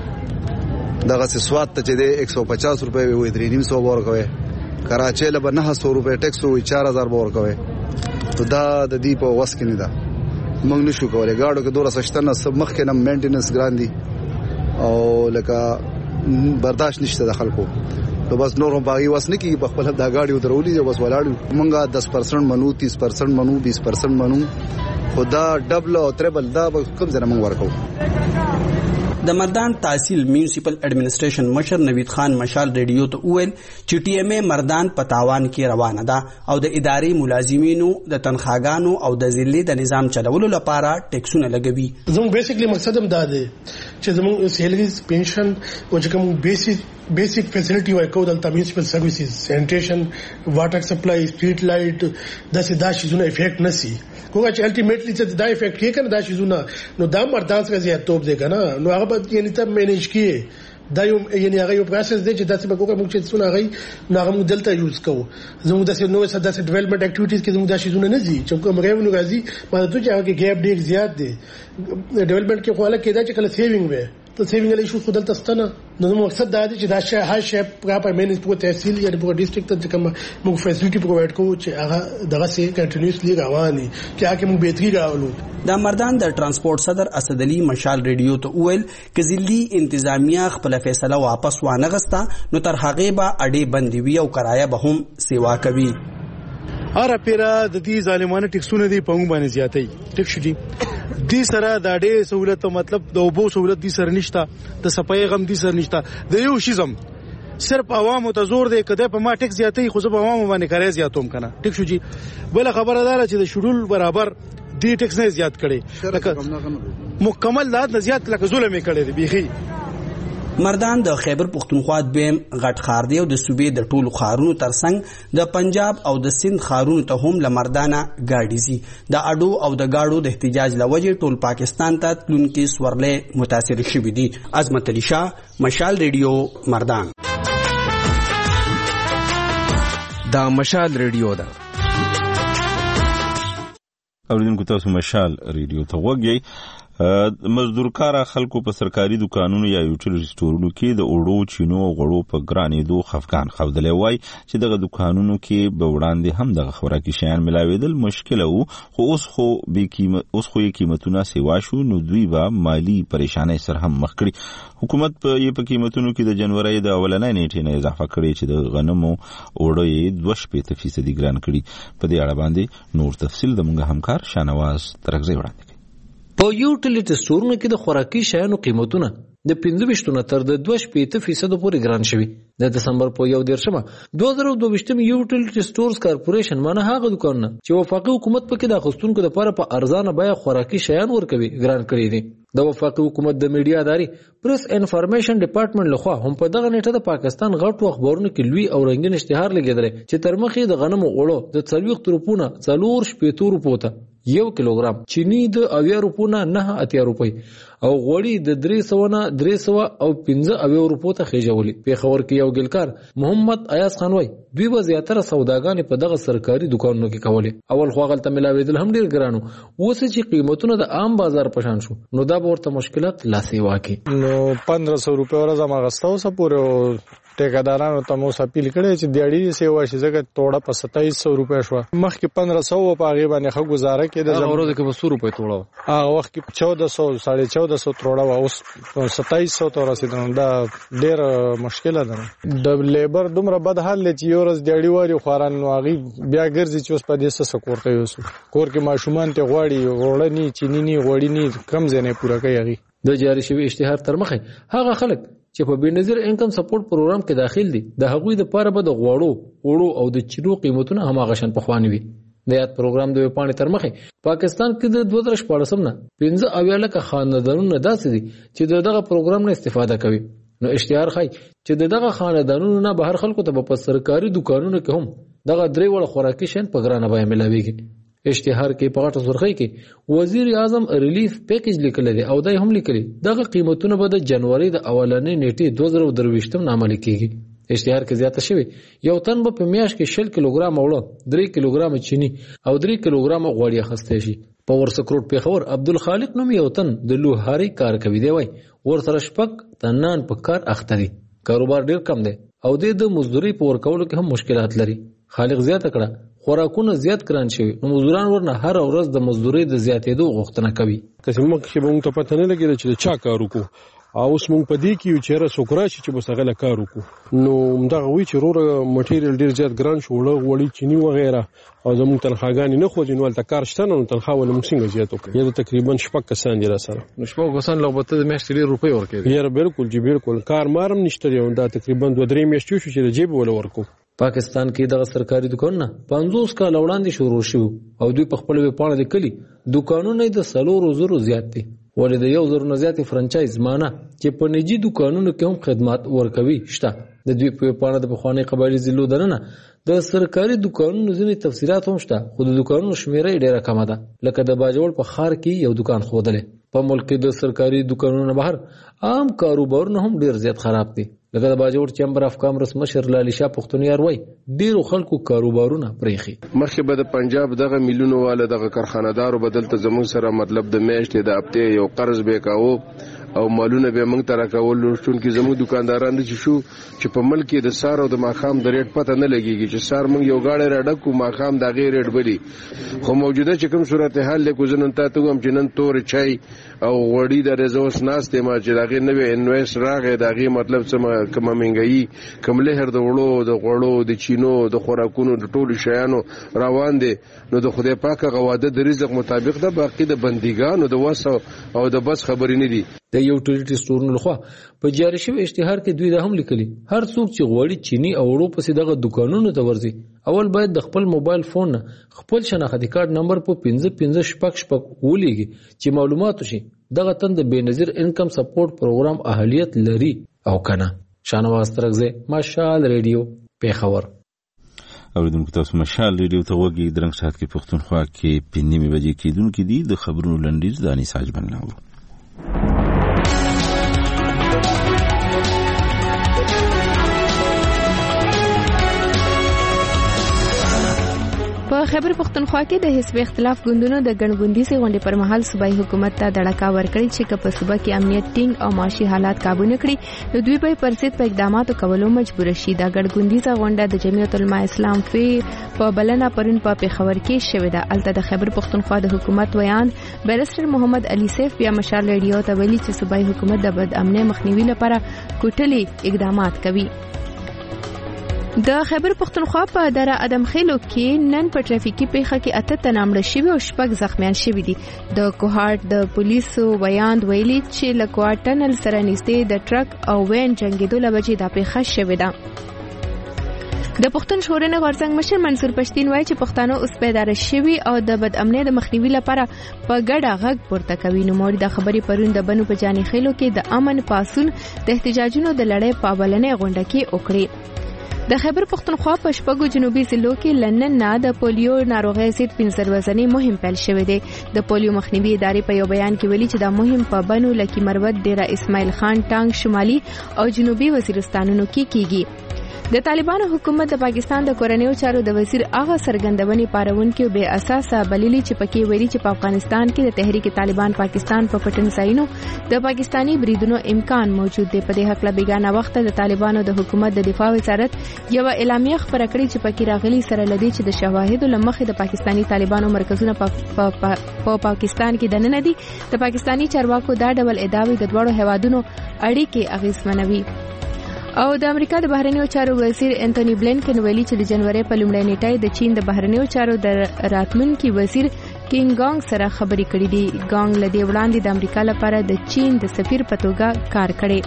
سوه. دغه سواد ته چې د ایک سو پچاس روپۍ وي درې نیم سو ورکوي. کراچۍ له نه سو روپۍ ټیکس وي چار هزار به ورکوي. نو دا د دې په وس کې نه ده، موږ نشو کولی. ګاډو کې دوره سشتنه مخکې نه مینټیننس ګران دي او لکه برداشت نشته د خلکو. نو بس نور هم باغي وس نه کیږي په خپل د گاډي درولې بس ولاړو. موږ دس پرسنټ منو، تیس پرسنټ منو، بیس پرسنټ منو، خدا ډبل او تریبل دا کوم ځای موږ ورکو. د مردان تحصیل میونسپل اډمنسټریشن مشر نوید خان مشال ریډیو ته وویل چې ټي ایم اے مردان په تاوان کې روانه ده او د ادارې ملازمینو د تنخواګانو او د ضلع د نظام چلولو لپاره ټیکسونه لګوي. زموږ بیسیکلی مقصد هم دا دی چې زموږ سیلریز، پنشن او چې کوم بیسیک بیسیک فیسلټي ورکو د میونسپل سرویسز، سینیټیشن، واټر سپلای، سټریټ لایټ داسې دا شیزونه افیکټ نسی کومه چې الټیمیټلی چې دا افیکټ کې کنه دا شیزونه نو دا مردان څخه زیات توپ دی کنه نو هغه به یعنی ته مینیج کیه دا یو یعنی هغه یو پروسس دی چې داسې به کومه موږ چې څونه هغه نو هغه موږ دلته یوز کوو. زموږ داسې نو څه داسې ډیولپمنٹ اکټیویټیز کې زموږ دا شیزونه نه دي چې کوم ریونیو راځي ماته ته چې هغه ګیپ ډیر زیات دی. ډیولپمنٹ کې خو له کېدا چې کله سیوینګ وي ته سیوینګ له شو خو دلته ستنه نو مقصد دا دی چې دا شی هاي شی پراپر مینیج په تحصیل یا په ډیسټریکټ ته کوم موږ فیسلټي پرووایډ کوو چې هغه دغه سي کنټینیوسلی رواني چې هغه موږ بهتري راولو. د مردان د ترانسپورت صدر اسد علي مشال ریډیو ته وویل چې ضلعي انتظامیه خپل فیصله واپس وانه غستا نو تر هغه به اډې بندي وي او کرایه به هم سیوا کوي. هر پیرا د دې ظالمانه ټیکسونه دی په موږ باندې زیاتې ټیک شو دي دې سره د ډېر سہولت مطلب د اوبو سہولت دې سره نشته د صفای غم دې سره نشته د یو شیزم صرف عوامو ته زور دی کده په ما ټیکس زیاتې خو زه په عوامو باندې کارای زیاتوم کنه ټیک شو جی بل خبردار چې د شډول برابر دې ټیکس نه زیات کړي لکه مکمل لا زیات لکه ظلم یې کړی دی بيخي مردان د خیبر پختونخوا دویم غټ ښار دی او د صوبې د ټولو ښارونو ترڅنګ د پنجاب او د سند ښارونو ته هم له مردانه ګاډي ځي د اډو او د ګاډو د احتجاج له وجې ټول پاکستان ته تلونکي سورلۍ متاثر شوي دي. عظمت علي شاه، مشال ریډیو، مردان. دا مشال ریډیو ده. اوریدونکو تاسو مشال ریډیو ته وګورئ. مزدور کار خلکو په سرکاري دکانونو یا یوټیلیټي سټورونو کې د اوړو چینو او غوړو په ګرانېدو خفقان خودلې وای چې دغه دکانونو کې به وړاندې هم دغه خوراکي شیان ملاوېدل مشکل وو خو اوس خو به قیمت اوس خو یې قیمتونه سیوا شو نو دوی به مالی پریشانۍ سره هم مخ کړي. حکومت په یې په قیمتونو کې د جنوري د اولنۍ نیټې نه اضافه کړي چې د غنمو اوړو یې دوه شپېته فیصدي ګران کړي. په دې اړه باندې نور تفصیل د موږ همکار شانواز ترغزي وړاندې کوي. په یوټیلیټي سټورونو کې د خوراکي شیانو قیمتونه د پنځه ویشت نه تر د دوه شپېته فیصد پورې ګران شوي. د دسمبر په یو دیرشمه دوه زره دوه ویشتم یوټیلیټي سټورز کارپوریشن مانه هغه دکانونه چې وفاقي حکومت پکې د اخیستونکو لپاره په ارزانه بیه خوراکي شیان ورکوي ګران کړي دي. د وفاقي حکومت د میډیا اداري پریس انفارمیشن ډپارټمنټ لخوا هم په دغه نیټه د پاکستان غټو اخبارونو کې لوی او رنگین اشتهار لګیدل چې تر مخې د غنمو اوړو د څلوېښت روپونه څلور شپېته روپو ته یو کیلوګرام، چینی د اویا روپو نه نه اتیا روپۍ او غوړي د درې سوه نه درې سوه او پنځه اویا روپو ته خېژولي. پېښور کې یو ګلکار محمد ایاز خان وایي دوی به زیاتره سوداګانې په دغه سرکاري دکانونو کې کولې. اول خو هغلته ملاوېدل هم ډېر ګران وو، اوس چې قیمتونه د عام بازار په شان شو نو دا به ورته مشکلات لا سیوا کړي. نو پندرہ سو روپۍ ورځ هم اخیسته اوسه پورې ټیکادارانو ته مو اپیل کړی چې دیاړي سیوا شي ځکه توړه په ستایس سو روپۍ شوه. مخکې پندرہ سو په هغې باندې ښه ګزاره کېده. هغه ورځ کې به څو روپۍ توړه وه، هغه وخت کې چودہ سو ساړه چودہ سو توړه وه، اوس ستایس سو ته ورسېدل. دا ډېره مشکله ده. د لیبر دومره بد حال دی چې یو ورځ دیاړي واري خواران نو هغې بیا ګرځي چې اوس په دې څه څه کور ته یوسو. کور کې ماشومان ته غواړي غوړه نی چیني نی غوړي نی کم ځای نه پوره کوي. هغې د جاري شوي اشتهار تر مخې هغه خلک چې په بېنظیر انکم سپورټ پروګرام کې داخل دي د هغوی دپاره به د غوړو اوړو او د چینو قیمتونه هماغه شان پخواني وي. د یاد پروګرام د ویبپاڼې تر مخې پاکستان کې د دوه زره شپاړسم نه پنځه اویا لکه خاندانونه داسې دي چې د دغه پروګرام نه استفاده کوي. نو اشتهار ښایي چې د دغه خاندانونو نه بهر خلکو ته به په سرکاري دکانونو کې هم دغه درې وړه خوراکي شیان په ګرانه بیه ملاویږي. اشتهار کې په غټه سرخی کې وزیر اعظم ریلیف پیکیج لیکلی دی او دای هم لیکلی دغه قیمتونه به د جنوري د اولنۍ نیټې دوه زره درویشتم نه عملي کېږي. اشتهار کې زیاته شوی یو تن به په میاشت کې شل کیلوګرام اوړه، درې کیلوګرام چینی او درې کیلوګرام غوړي اخیستی شي. په ورسکروټ پېښور عبدالخالق نوم یو تن د لوهاري کار کوي دی وایي ورسره شپږ تنان په کار اخته دي، کاروبار ډېر کم دی او د مزدوري په ورکولو کې هم مشکلات لري. خالق زیاته کړه خوراکونه زیات ګران شوي نو مزدوران ورنه هر ورځ د مزدورۍ د زیاتېدو غوښتنه کوي. که مخکې به موږ ته پته نه لګېده چې د چا کار وکړو، او اوس موږ په دې کې یو چې یاره څوک راشي چې بس هغه له کار وکړو. نو همدغه وایي چې وروره مټیریل ډېر زیات ګران شو، اوړه غوړي چیني وغیره، او زموږ تنخواګانې نه خوځي. نو هلته کار شته نه، نو تنخوا ولې موږ څنګه زیات وکړو؟ یا د تقریبا شپږ کسان دي را سره. نو شپږ کسان له به ته د میاشتې ډېر روپۍ ورکوې؟ یاره بالکل جی بالکل، کار مار هم نشته دی. دا تقریبا دوه درې میاشتې شو چې د جیب وله ورکو. پاکستان کې دغه سرکاري دکانونه پنځوس کاله وړاندې شروع شوي او دوی په خپله ویبپاڼه لیکلي دکانونه یې د څلورو زرو زیات دي، ولې د یو زرو نه زیاتې فرانچایز مانه چې په نجي دکانونو کې هم خدمات ورکوي شته. د دوی په ویبپاڼه د پخواني قبایلي ضلعو دننه د سرکاري دکانونو ځینې تفصیلات هم شته، خو د دکانونو شمېره یې ډېره کمه ده. لکه د باجوړ په ښار کې یو دکان ښودلی. په ملک کې د سرکاري دکانونو نه بهر عام کاروبارونه هم ډېر زیات خراب دي. لکه د باجوړ چیمبر اف کامرس مشر لالی شاه پښتونیار وایي ډېرو خلکو کاروبارونه پرېښي. مخکې به د پنجاب دغه میلیونو والا دغه کارخانهدارو به دلته زموږ سره مطلب د میاشتې د هفتې یو قرض به یې کاوه او مالونه به موږ ته راکول شون کې زموږ دکانداران چې شو چې په ملک کې د سار او د ماخام د ریټ پته نه لګيږي چې سار موږ یو غاړه راډکو ماخام د غیر ریټ بلی خو موجوده چې کوم صورتحال له کوزنن ته ته هم چې نن تور چای او وړي د رزوس ناس ته ما چې دغه نوې انویس راغې دغه مطلب څه کومه منګي کوم لهر د وړو د غوړو د چینو د خوراکونو د ټولو شیانو روان دي نو د خدای پاک غواده د رزق مطابق ده باقي د بندګانو د وسو او د بس خبرې نه دي د یوټیلیټي سټورونو لخوا په جاری شوی اشتهار کې دوی د هم لیکلي هر څوک چې غوړي چینی او وړو پسې دغه دکانونو ته ورځي اول باید د خپل موبایل فون خپل شناختی کارت نمبر په پنځه پنځه شپږ شپږ ولېږي چې معلومات شي دغه تند بېنظیر انکم سپورټ پروګرام اهلیت لري او کنه. شانواز ترغزه مشال ریډیو پیښور. اوریدونکو تاسو مشال ریډیو ته وګورئ درنګ سات کې پښتونخوا کې پنځمه بجې کېدونکې دي د خبرونو لنډیز د انیس اجمل ناو. په خیبر پختونخوا کې د حزب اختلاف ګوندونو د ګڼګوندي سي غونډې پر مهال صوبایي حکومت ته دړکا ورکړي چې په صوبه کې امنیت ټینګ او معاشي حالات قابو نه کړي نو دوی به پرسید په اقداماتو کولو مجبور شي. دا ګڼګوندي سي غونډه د جمعیت العلماء اسلام فی په بلنه پرون په پیښور کې شوې ده. الته د خیبر پختونخوا د حکومت ویان بیرسټر محمد علي سیف بیا مشال ریډیو ته ویلي چې صوبایي حکومت د بد امنۍ مخنیوي لپاره کوټلي اقدامات کوي. د خیبر پختونخوا په دره ادم خیلو کې نن په ټرافیکي پیښه کې اته تنه مړه شوي او شپږ زخمیان شوي دي. د کوهاټ د پولیسو ویاند ویلي چې له کوهاټ ټنل سره نږدې د ټرک او وین جنګېدو له وجې دا پیښه شوې ده. د پښتون ژغورنې غورځنګ مشر منصور پښتين وایي چې پښتانه اوس بیدار شوي او د بد امنۍ د مخنیوي لپاره په ګډه غږ پورته کوي. نو موري د خبرې پرون د بنو په جاني خیلو کې د امن پاسون د احتجاجونو د لړۍ په اولنې غونډه کې وکړي. د خیبر پختونخوا په شپږو جنوبي ضلعو کې لنن نه د پولیو ناروغۍ ضد پنځه ورځنی مهم پیل شوې ده. د پولیو مخنیوي ادارې په یو بیان کې ویلي چې دا مهم په بنو لکی مروت ډیره اسماعیل خان ټانګ شمالي او جنوبي وزیرستانونو کې کیږي. د طالبانو حکومت د پاکستان د کورنیو چارو د وزیر هغه سرګندونې پارونکو به اساسه بللی چې پکې ویلي چې په افغانستان کې د تحریک طالبان پاکستان په پټن ځایونو د پاکستانی بریدونو امکان موجود دی. په دې حق لا بیگانه وخت د طالبانو د حکومت د دفاع وزارت یو اعلامیه خبره کړې چې پکې راغلي سره لدی چې د شواهد لمخې د پاکستانی طالبانو مرکزونه په پاکستان کې دننه دي. د پاکستانی چارواکو دا ډول ادعاوې د دوړو هوادونو اړیکې اغیزمنوي. او د امریکا د بهرنیو چارو وزیر انټونی بلینکن ویلي چې د جنوري په لومړۍ نیټه د چین د بهرنیو چارو د راتلونکي وزیر کینګ ګانګ سره خبرې کړې دي. ګانګ لدی وړاندې د امریکا لپاره د چین د سفیر په توګه کار کړی.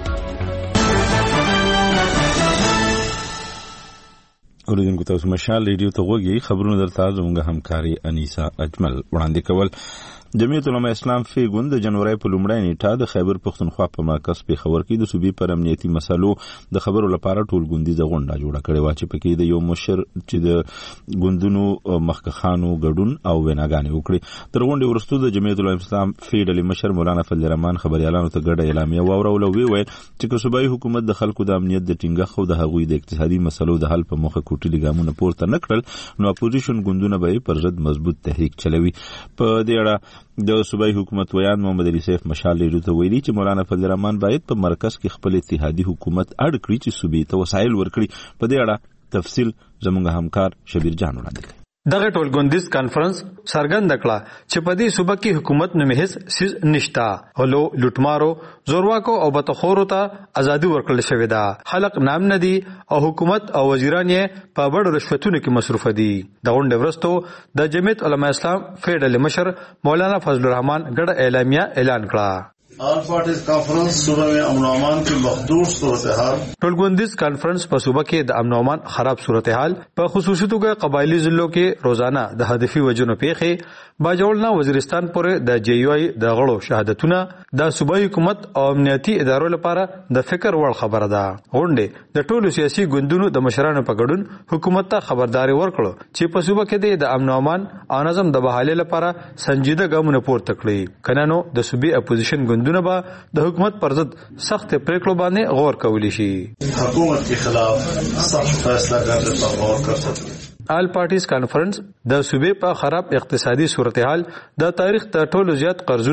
اوریدونکو تاسو مشال ریډیو ته وګورئ خبرونه درته زموږ همکاري انیسا اجمل وړاندې کول. جمعیت العلماء اسلام فی ګوند د جنوري په لومړۍ نیټه د خیبر پختونخوا په مرکز پیښور کې د صوبې پر امنیتي مسلو د خبرو لپاره ټول ګوندیزه غونډه جوړه کړې و چې پکې د یو مشر چې د ګوندونو مخکخانو ګډون او ویناګانې وکړي. تر غونډې وروسته د جمعیت العلماء اسلام فی ډلې مشر مولانا فضل الرحمن خبريالانو ته ګډه اعلامیه واورول او ویل چې که صوبایي حکومت د خلکو د امنیت د ټینګښت او د هغوی د اقتصادي مسلو د حل په موخه کوټلي ګامونه پورته نه کړل نو اپوزیشن ګوندونه به پر ضد مضبوط تحریک چلوي. په دې اړه د صوبایي حکومت ویان محمد علي سیف مشال ریډیو ته ویلي چې مولانا فضل الرحمن باید په مرکز کې خپل اتحادي حکومت اړ کړي چې صوبې ته وسایل ورکړي. په دې اړه تفصیل زموږ همکار شبیر جان وړاندې کړي. دغه ټولګوندیز کانفرنس څرګنده کړه چې په دې صوبه کې حکومت نه مهز سیز نشتا هلو لوټمارو زورواکو او بتخورو ته ازادي ورکړل شوې ده. خلق نام نه دي او حکومت او وزیران یې په بڑ رشوتونو کې مصروف دي. د غونډې ورستو د جمعیت علماء اسلام فیډرل مشر مولانا فضل الرحمن ګډه اعلامیه اعلان کړه. آل پارٹیز کانفرنس صوبہ میں امن و امان کی مخدوش صورتحال ټولګوندیز کانفرنس په صوبه کې د امن و امان خراب صورتحال په خصوصي توګه قبایلی ضلعو کې روزانه د هدفي وجونو پیښې باجوړ نه وزیرستان پورې د جی یو ای د غړو شهادتونه د صوبایي حکومت او امنیتي ادارو لپاره د فکر وړ خبره ده. غونډې د ټولو سیاسي ګوندونو د مشرانو په ګډون حکومت ته خبرداري ورکړه چې په صوبه کې د امن و امان او نظم د بحالۍ لپاره سنجیده ګامونه پورته کړي. کنه نو د صوبې اپوزیشن ګوندونو با د حکومت پر ضد سخت پریکړو باندې غور کولی شي. حکومت کے خلاف سخت فیصلہ کرنے پر غور کر سکتے. آل پارټیز کانفرنس د صوبې په خراب اقتصادي صورتحال د تاریخ تر ټولو زیات قرضونه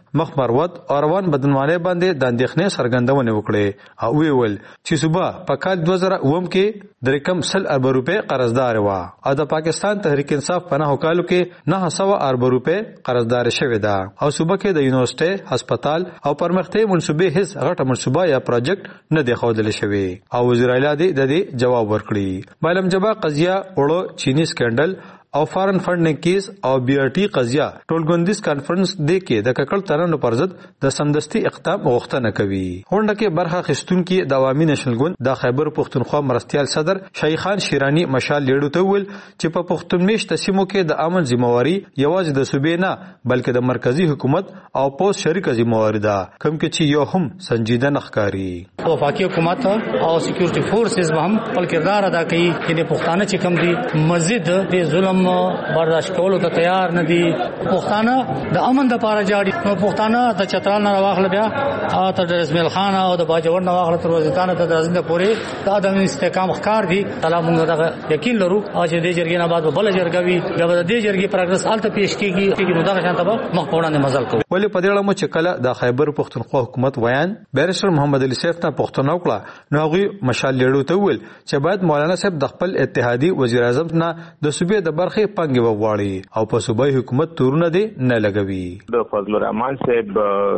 مخ مروت او روان بدنوالي باندې د اندېښنې څرګندونه وکړه او ویل چې صوبه په کال دوه زره اووه کې د رقم سل ارب روپے قرضدار و او د پاکستان تحریک انصاف پناه کالو کې نه سو ارب روپے قرضدار شوی دا او صوبه کې د یونیورسيټي هسپتال او پرمختي منصوبې هیڅ غټه منصوبه یا پروجیکټ نه دی خوندل شوی او وزیر اعلی د دې جواب ورکړي بایلم جبا قضیه وړو چینی سکندل او فارن فنډینګ کیس او بی آر ټي قضیه ټولګوندیز کانفرنس دی کې د ککړ ترانو پر ضد د سمدستي اقدام غوښتنه کوي هونډه کې برخه خستونکو د عوامي نشنل ګوند د خیبر پختونخوا مرستيال صدر شیخ خان شیرانی مشال لیډو ته ویل چې په پختونمیش تسمو کې د امن ذمہواری یوازې د صوبې نه بلکې د مرکزی حکومت او پوس شریک ذمہواری ده کوم کې چې یو هم سنجیده نخکاری وفاقي حکومت او سکیورټي فورسز به هم خپل کردار ادا کوي چې پښتانه چې کوم دي مزید د ظلم برداشت کولو ته تیار نه دي پښتانه د امن د پاره جاړي نو پښتانه د چترال نه واخل بیا تر اسماعیل خان او د باجوړ نه واخل تر وزیرستان ته درځنده پورې دا د استحکام ښکار دي تعالی موږ دا یقین لرو چې د جرګې نه بعد بل جرګوي یا د دې جرګې پروګرس حالت پیش کیږي چې نو دا شانته به مخ پوړاندې مزل کوي ولې په دې اړه مو چې کله د خیبر پختونخوا حکومت ویان بیرسټر محمد علي سیف ته پښتون وکړه نو هغه مشال لیډو ته ویل چې باید مولانا صاحب د خپل اتحادي وزیر اعظم نه د صوبې د برخې پنګ وغواړي او په صوبایي حکومت تورونه دي نه لګوي د فضل الرحمن صاحب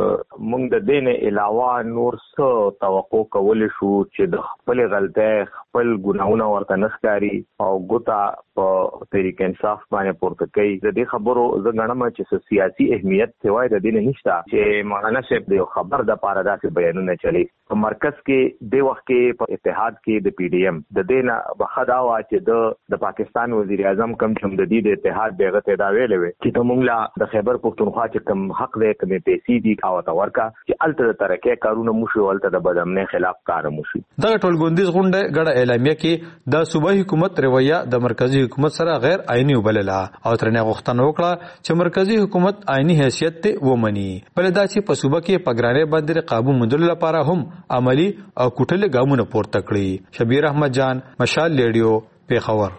موږ د دین علاوه نور څه توقع کول شو چې د خپل غلطه خپل ګناونه ورته نخکاری او ګوتا په تحریک انصاف باندې پورته کوي د دې خبرو زغړم چې سیاسي اهمیت سوای د دین نشته چې مولانا صاحب د خبر د پاره داسې بیانونه چلی په مرکز کې د وخت کې په اتحاد کې د پی ډی ایم د دین بخداوا چې د د پاکستان وزیر اعظم کم چې د دې د اتحاد دغه ته دا ویلې چې ته مونږ لا د خیبر پختونخوا چې کم حق دې کمې پیسې دي او تا ورکا چې الته ترکه کارونه مشو الته د بدامنه خلاف کار مشي دا ټولګوندیز غونډه غړه اعلامیه کې د صوبایي حکومت رویه د مرکزی حکومت سره غیر عیني وبلله او ترنه غوښتنه وکړه چې مرکزی حکومت عیني حیثیت ته ومني بل دا چې په صوبه کې پګرانې باندې قابو مندل لپاره هم عملی او کوټل ګامونه پورته کړی شبیر احمد جان مشال لیډیو پیښور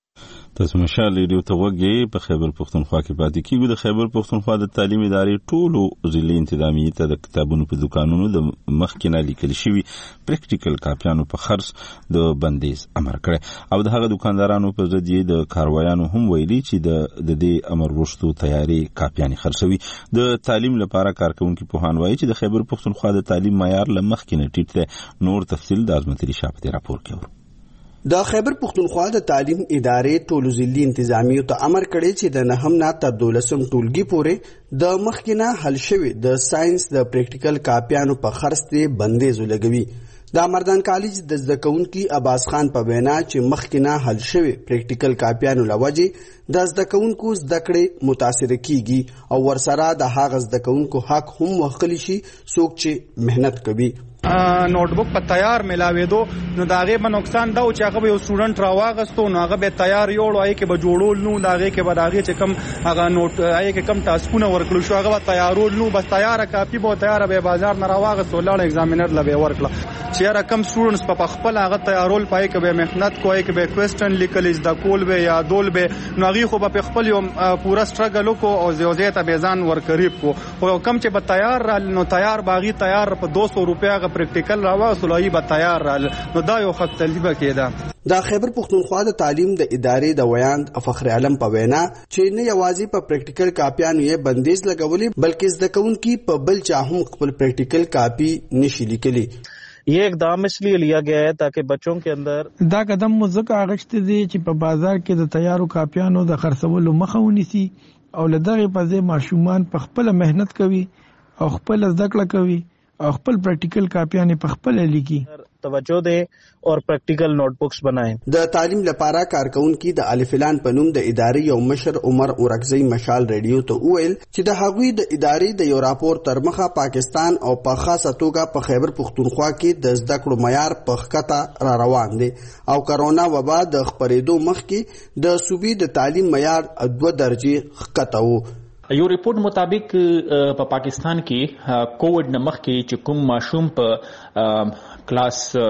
تاسو مشال لیډیو ته وګورئ په خیبر پختونخوا کې پاتې کیږي د خیبر پختونخوا د تعلیم ادارې ټولو ضلعي انتظامیه ته د کتابونو په دکانونو د مخکینه لیکل شوی پریکټیکل کاپیانو په خرڅ د بندیز امر کړی او د هغه دکاندارانو په ضد یې د کاروایانو هم ویلي چې د د دې امر وروسته تیاری کاپیانې خرڅوي د تعلیم لپاره کارکونکو په هان وایي چې د خیبر پختونخوا د تعلیم معیار ل مخکینه ټیټ دی نور تفصیل د ازمت علي شاه په راپور کې ورو د خیبر پختونخوا د تعلیم ادارې ټولو ضلعي انتظامیه ته امر کړی چې د نهم نه تر دولسم ټولګي پورې د مخکینه حل شوی د ساينس د پریکټیکل کاپیانو په خرڅ ته بندیز لګوي د مردان کالج د زده کوونکي عباس خان په وینا چې مخکینه حل شوی پریکټیکل کاپیانو لوجه د زده کوونکو زده کړې متاثر کیږي او ورسره د هغه زده کوونکو حق هم وخلی شي څوک چې مهنت کوي نوٹ بک په تیار ملاوېدو نو دا غي په نقصان دا چې هغه یو سټوډنټ راواغستو نو هغه به تیار یوړ وای کې به جوړول نو دا غي کې به دا غي چې کم هغه نوٹ آی کې کم ټاسکونه ورکړل شو هغه تیارول نو بس تیار کاپی به تیار به بازار نه راواغستو لاړ ایگزامینر لبه ورکړه چې را کم سټوډنټس په خپل هغه تیارول پای کې به مهنت کوی کې به کوېسچن لیکل از د کول به یا دول به نو هغه خو په خپل یو پورا سټرګل کو او زیوزه ته بیزان ورکریب کو او کم چې به تیار نو تیار باغی تیار په دو سو روپیا پریکټیکل راوصلای به تیار رال نو دا یو خط تلبه کېده د خیبر پختونخوا د تعلیم د ادارې د ویاند فخر علم په وینا چې نه یوازې په پریکټیکل کاپیانو یې بندیز لګولې بلکې زده کوونکي په بل چا هم خپل پریکټیکل کاپی نشي لیکلی یہ اقدام اس لیے لیا گیا ہے تاکہ بچوں کے اندر دا قدم مزکه اغشت دي چې په بازار کې د تیارو کاپیانو د خرڅولو مخه ونیسي او لدغه په ځای ماشومان په خپل مهنت کوي او خپل زده کړه کوي او خپل پریکټیکل کاپیانې په خپل لیکي توجه دے اور پریکټیکل نوٹ بکس بنائیں د تعلیم لپاره کارکونکو د الفلان په نوم د ادارې یو مشر عمر اورکزی مشال ریډیو ته وویل چې د هغوی د ادارې د یو راپور تر مخه پاکستان او په خاصه توګه په خیبر پختونخوا کې د زده کړو معیار په ښکته را روان دی او کرونا وبا د خپرېدو مخکې د صوبې د تعلیم معیار دوه درجې ښکته و یو ریپورت مطابق په پاکستان کې کووډ نمخ کې چې کوم ماشوم په کلاس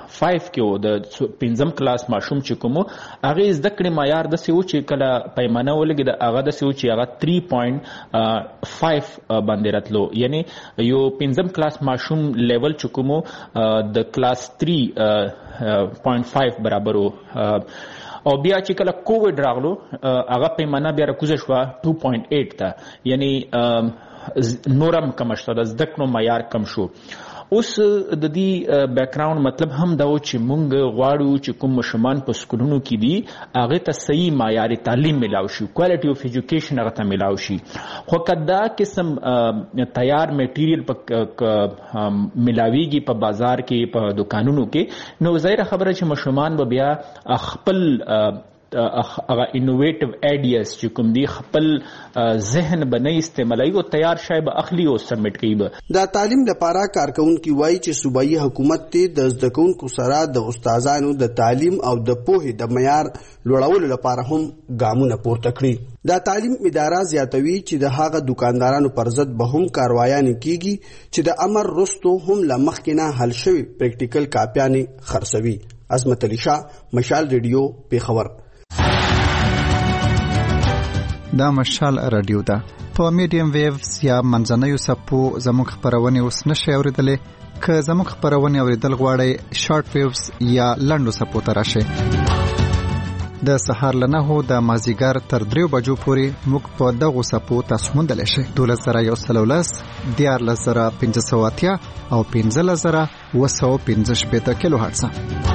پنځه کې و د پنځم کلاس ماشوم چې کوم هغه زده کړې معیار داسې و چې کله پیمانه ولګېده هغه داسې و چې هغه درې پوینټ پنځه باندې راتلو، یعنی یو پنځم کلاس ماشوم لیول چې کوم د کلاس درې پوینټ پنځه برابر و. او بیا چې کله کووډ راغلو هغه پیمانه بیا راکوزه شوه دوه پوینټ اته ته، یعنی نورم کم شو، د زده کړو معیار کم شو. اوس د دې بیکګراوند مطلب هم دا و چې مونږ غواړو چې کوم ماشومان په سکولونو کې دي هغه ته صحیح معیاري تعلیم ملاو شي، کوالټي اف ایجوکیشن هغه ته ملاو شي. خو که دا قسم تیار میټیریل په ملاویږي په بازار کې په دکانونو کې، نو ظاهره خبره چې ماشومان به بیا خپل هغه انوویټیو ایډیاز چې کوم دی خپل ذهن به نه استعمالوي او تیار شای به اخلي او سبمټ کوي. به دا تعلیم لپاره کارکونکو وایي چې صوبایي حکومت ته د زده کوونکو سره د استادانو د تعلیم او د پوهې د معیار لوړولو لپاره هم ګامونه پورته کړي. دا تعلیم اداره زیاتوي چې د هغه دکاندارانو پر ضد به هم کاروایانې کیږي چې د امر رستو هم له مخکې نه حل شوي پریکټیکل کاپیانې خرڅوي. عظمت علي شاه، مشال ریډیو، پیښور. دا مشال رادیو ده. په میډیم ویوز یا منځنیو سپو زموږ خپرونې اوس نشئ اورېدلی. که زموږ خپرونې اورېدل غواړئ شارټ ویوز یا لنډو سپو ته راشئ. د سهار له نهو د مازدیګر تر دریو بجو پورې موږ په دغو سپو تاسو موندلی شئ. دولس زره یو سل او لس، دیارلس زره پنځه سوه اتیا او پنځلس زره اوه سوه پنځه شپېته کیلو هرټزه.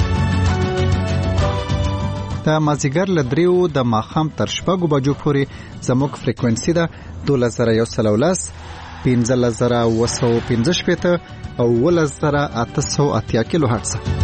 د مازدیګر له دریو د ماښام تر شپږو بجو پورې زموږ فریکوینسي ده دولس زره یو سل او لس، پنځلس زره اوه سوه پنځه شپېته او اوولس زره اته سوه اتیا کیلو هرټزه.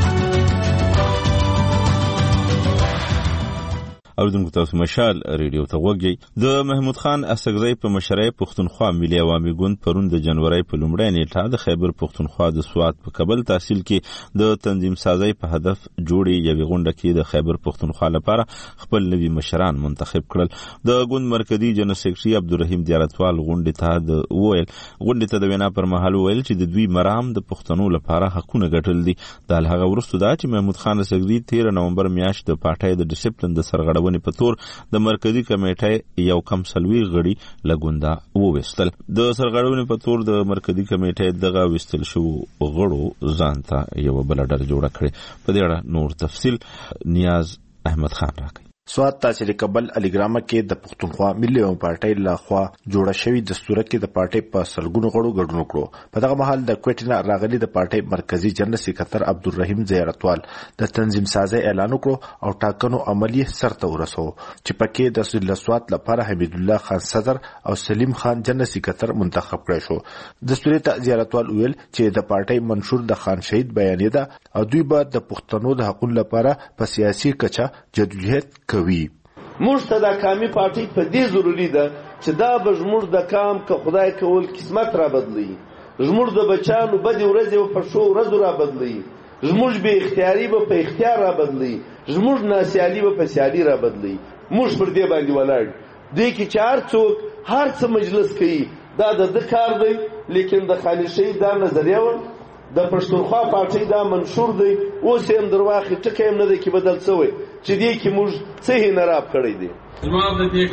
اوریدونکو تاسو مشال ریډیو ته غوږی. د محمود خان اسګزی په مشرۍ پښتونخوا ملي عوامي ګوند پرون د جنوري په لومړۍ نیټه د خیبر پښتونخوا د سوات په کابل تحصیل کې د تنظیم سازی په هدف جوړې یوې غونډه کې د خیبر پښتونخوا لپاره خپل نوي مشران منتخب کړل. د ګوند مرکزی جنرال سیکریټري عبدالرحیم دیارتوال غونډې ته د وویل غونډې ته د وینا پر مهال وویل چې د دوی مرام د پښتنو لپاره حقونه ګټل دي. د هغه وروسته دا چې محمود خان اسګزی تیره نومبر میاشت د پارټۍ د ډیسپلین د سرغړونې په تور د مرکزی کمیټې یو کم سلوي غړي لګوندا ووستل. د سرغړونې په تور د مرکزی کمیټې دغه وستل شو غړو ځانته یو بل ډله جوړه کړې. په دې اړه نور تفصیل نیاز احمد خان راکړي. سوات تحصیل کابل علیګرام کې د پښتونخوا ملي عوامي پارټۍ لخوا جوړه شوې دستور کې د پارټۍ په سلګونو غړو ګډون کړو. په دغه مهال د کوټینا راغلي د پارټۍ مرکزی جنرال سکرټر عبدالرحیم زیارتوال د تنظیم سازي اعلان وکړو او ټاکنو عملی سرته ورسو چې پکې د سویل سوات لپاره حمید الله خان صدر او سلیم خان جنرال سکرټر منتخب کړي شو. دستور ته زیارتوال ویل چې د پارټۍ منشور د خان شهید بیانې ده او دوی به د پښتنو د حقوقو لپاره په سیاسي کچه جدوجہد کوي. موږ ته د کامي پارټۍ په دې ضروري ده چې دا به زموږ د کام که خدای کول قسمت را بدلی، زموږ د بچانو بدې ورځې په ښو ورځو را بدلی، زموږ بې اختیاري به په اختیار را بدلی، زموږ ناسیالي به په سیالي را بدلی. موږ پر دې باندې ولاړ دی کې چې هر څوک هر څه مجلس کوي دا د ده کار دی، لیکن د خانشهی دا نظریه وه د پښتونخوا پارټۍ دا منشور دی. اوس یې هم درواخې ټکی هم نه دی کې بدل شوی چې دې کې موږ څه یې نراب کړی دی. زما د دې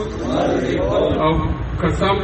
قول او قسم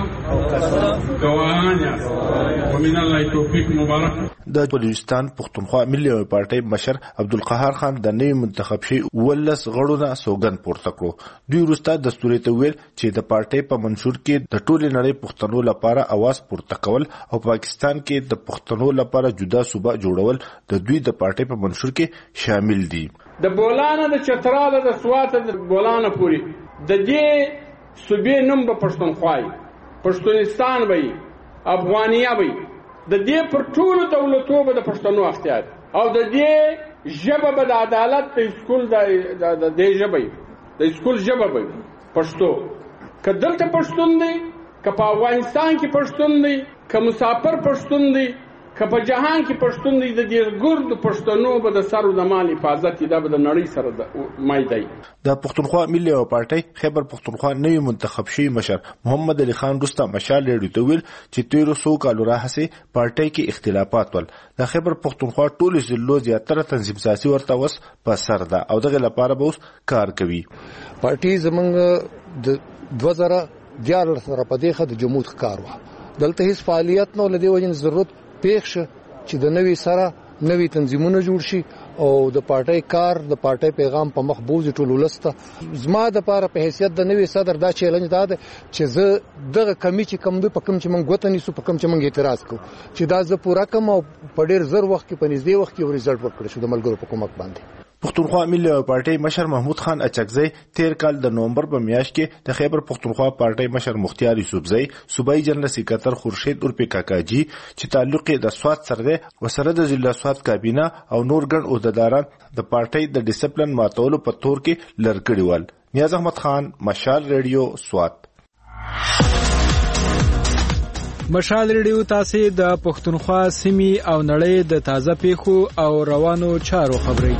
ګواهان یاست ومن الله توفیق مبارک. د بلوچستان پښتونخوا ملي عوامي پارټۍ مشر عبدالقهار خان د نوي منتخب شوي ولس غړو نه سوګند پورته کړو. دوی وروسته دستور ته ویل چې د پارټۍ په منشور کې د ټولې نړۍ پښتنو لپاره اواز پورته کول او پاکستان کې د پښتنو لپاره جدا صوبه جوړول د دوی د پارټۍ په منشور کې شامل دي. د بولانه د چتراله د سوات د بولانه پوری د دې صوبې نوم به پښتونخوا وي، پښتونستان وي، افغانیه وي. د دې پر ټولو دولتو به د پښتنو اختیار او د دې ژبه به د عدالت د اسکول د دې ژبه د اسکول ژبه وي پښتو. که دلته پښتون دی، که په افغانستان کې پښتون دی، که مسافر پښتون دی، که په جهان کې پښتون دی د دې ګردو پښتنو به د سر د مال حفاظت دا به د نړۍ سره مای دی. د پښتونخوا ملي او پارټي خیبر پښتونخوا نوی منتخب شوی مشر محمد علي خان رستا مشال ریډیو ته ویل چې تیرو سو کالو راهسي پارټي کې اختلافات ول. د خیبر پښتونخوا ټول ضلعو زیاتره تنظیم سیاسي ورته وس په سر ده او دغه لپاره به اوس کار کوي. پارټي زمونږ د دوه زره دیارلس سره په دغه د جمهوریت کار و دلته هیڅ فعالیت نه لدی وجه ضرورت پېښ چې د نوې سره نوې تنظیمونه جوړ شي او د پارټي کار د پارټي پیغام په مخ بوزي ټول ولسته. زما د لپاره په حیثیت د نوې صدر دا چیلنج دا ده چې زه دغه کمی چې کم دوی په کم چې مونږ غوته نیسو په کم چې مونږ اعتراض کوو چې دا زه پورا کم او په ډیر زر وخت کې په نږدې وخت کې ریزلټ ورکړ شو د ملګرو په کومک باندې. پښتونخوا ملي او پارټي مشر محمود خان اچکزی تیر کال د نومبر په میاشت کې د خیبر پښتونخوا پارټي مشر مختار یوسفزی صوبایي جنرال سکرټر خورشید اورپی کاکاجي چې تعلق د سواد سره ده وسره د ضلع سواد کابینه او نور ګڼ عہدیداران د پارټي د ډیسپلین ماتولو په تور کې لړکړي ول. نیاز احمد خان مشال ریډیو سواد. مشال ریډیو تاسو د پښتونخوا سیمې او نړۍ د تازه پیښو او روانو چارو خبري.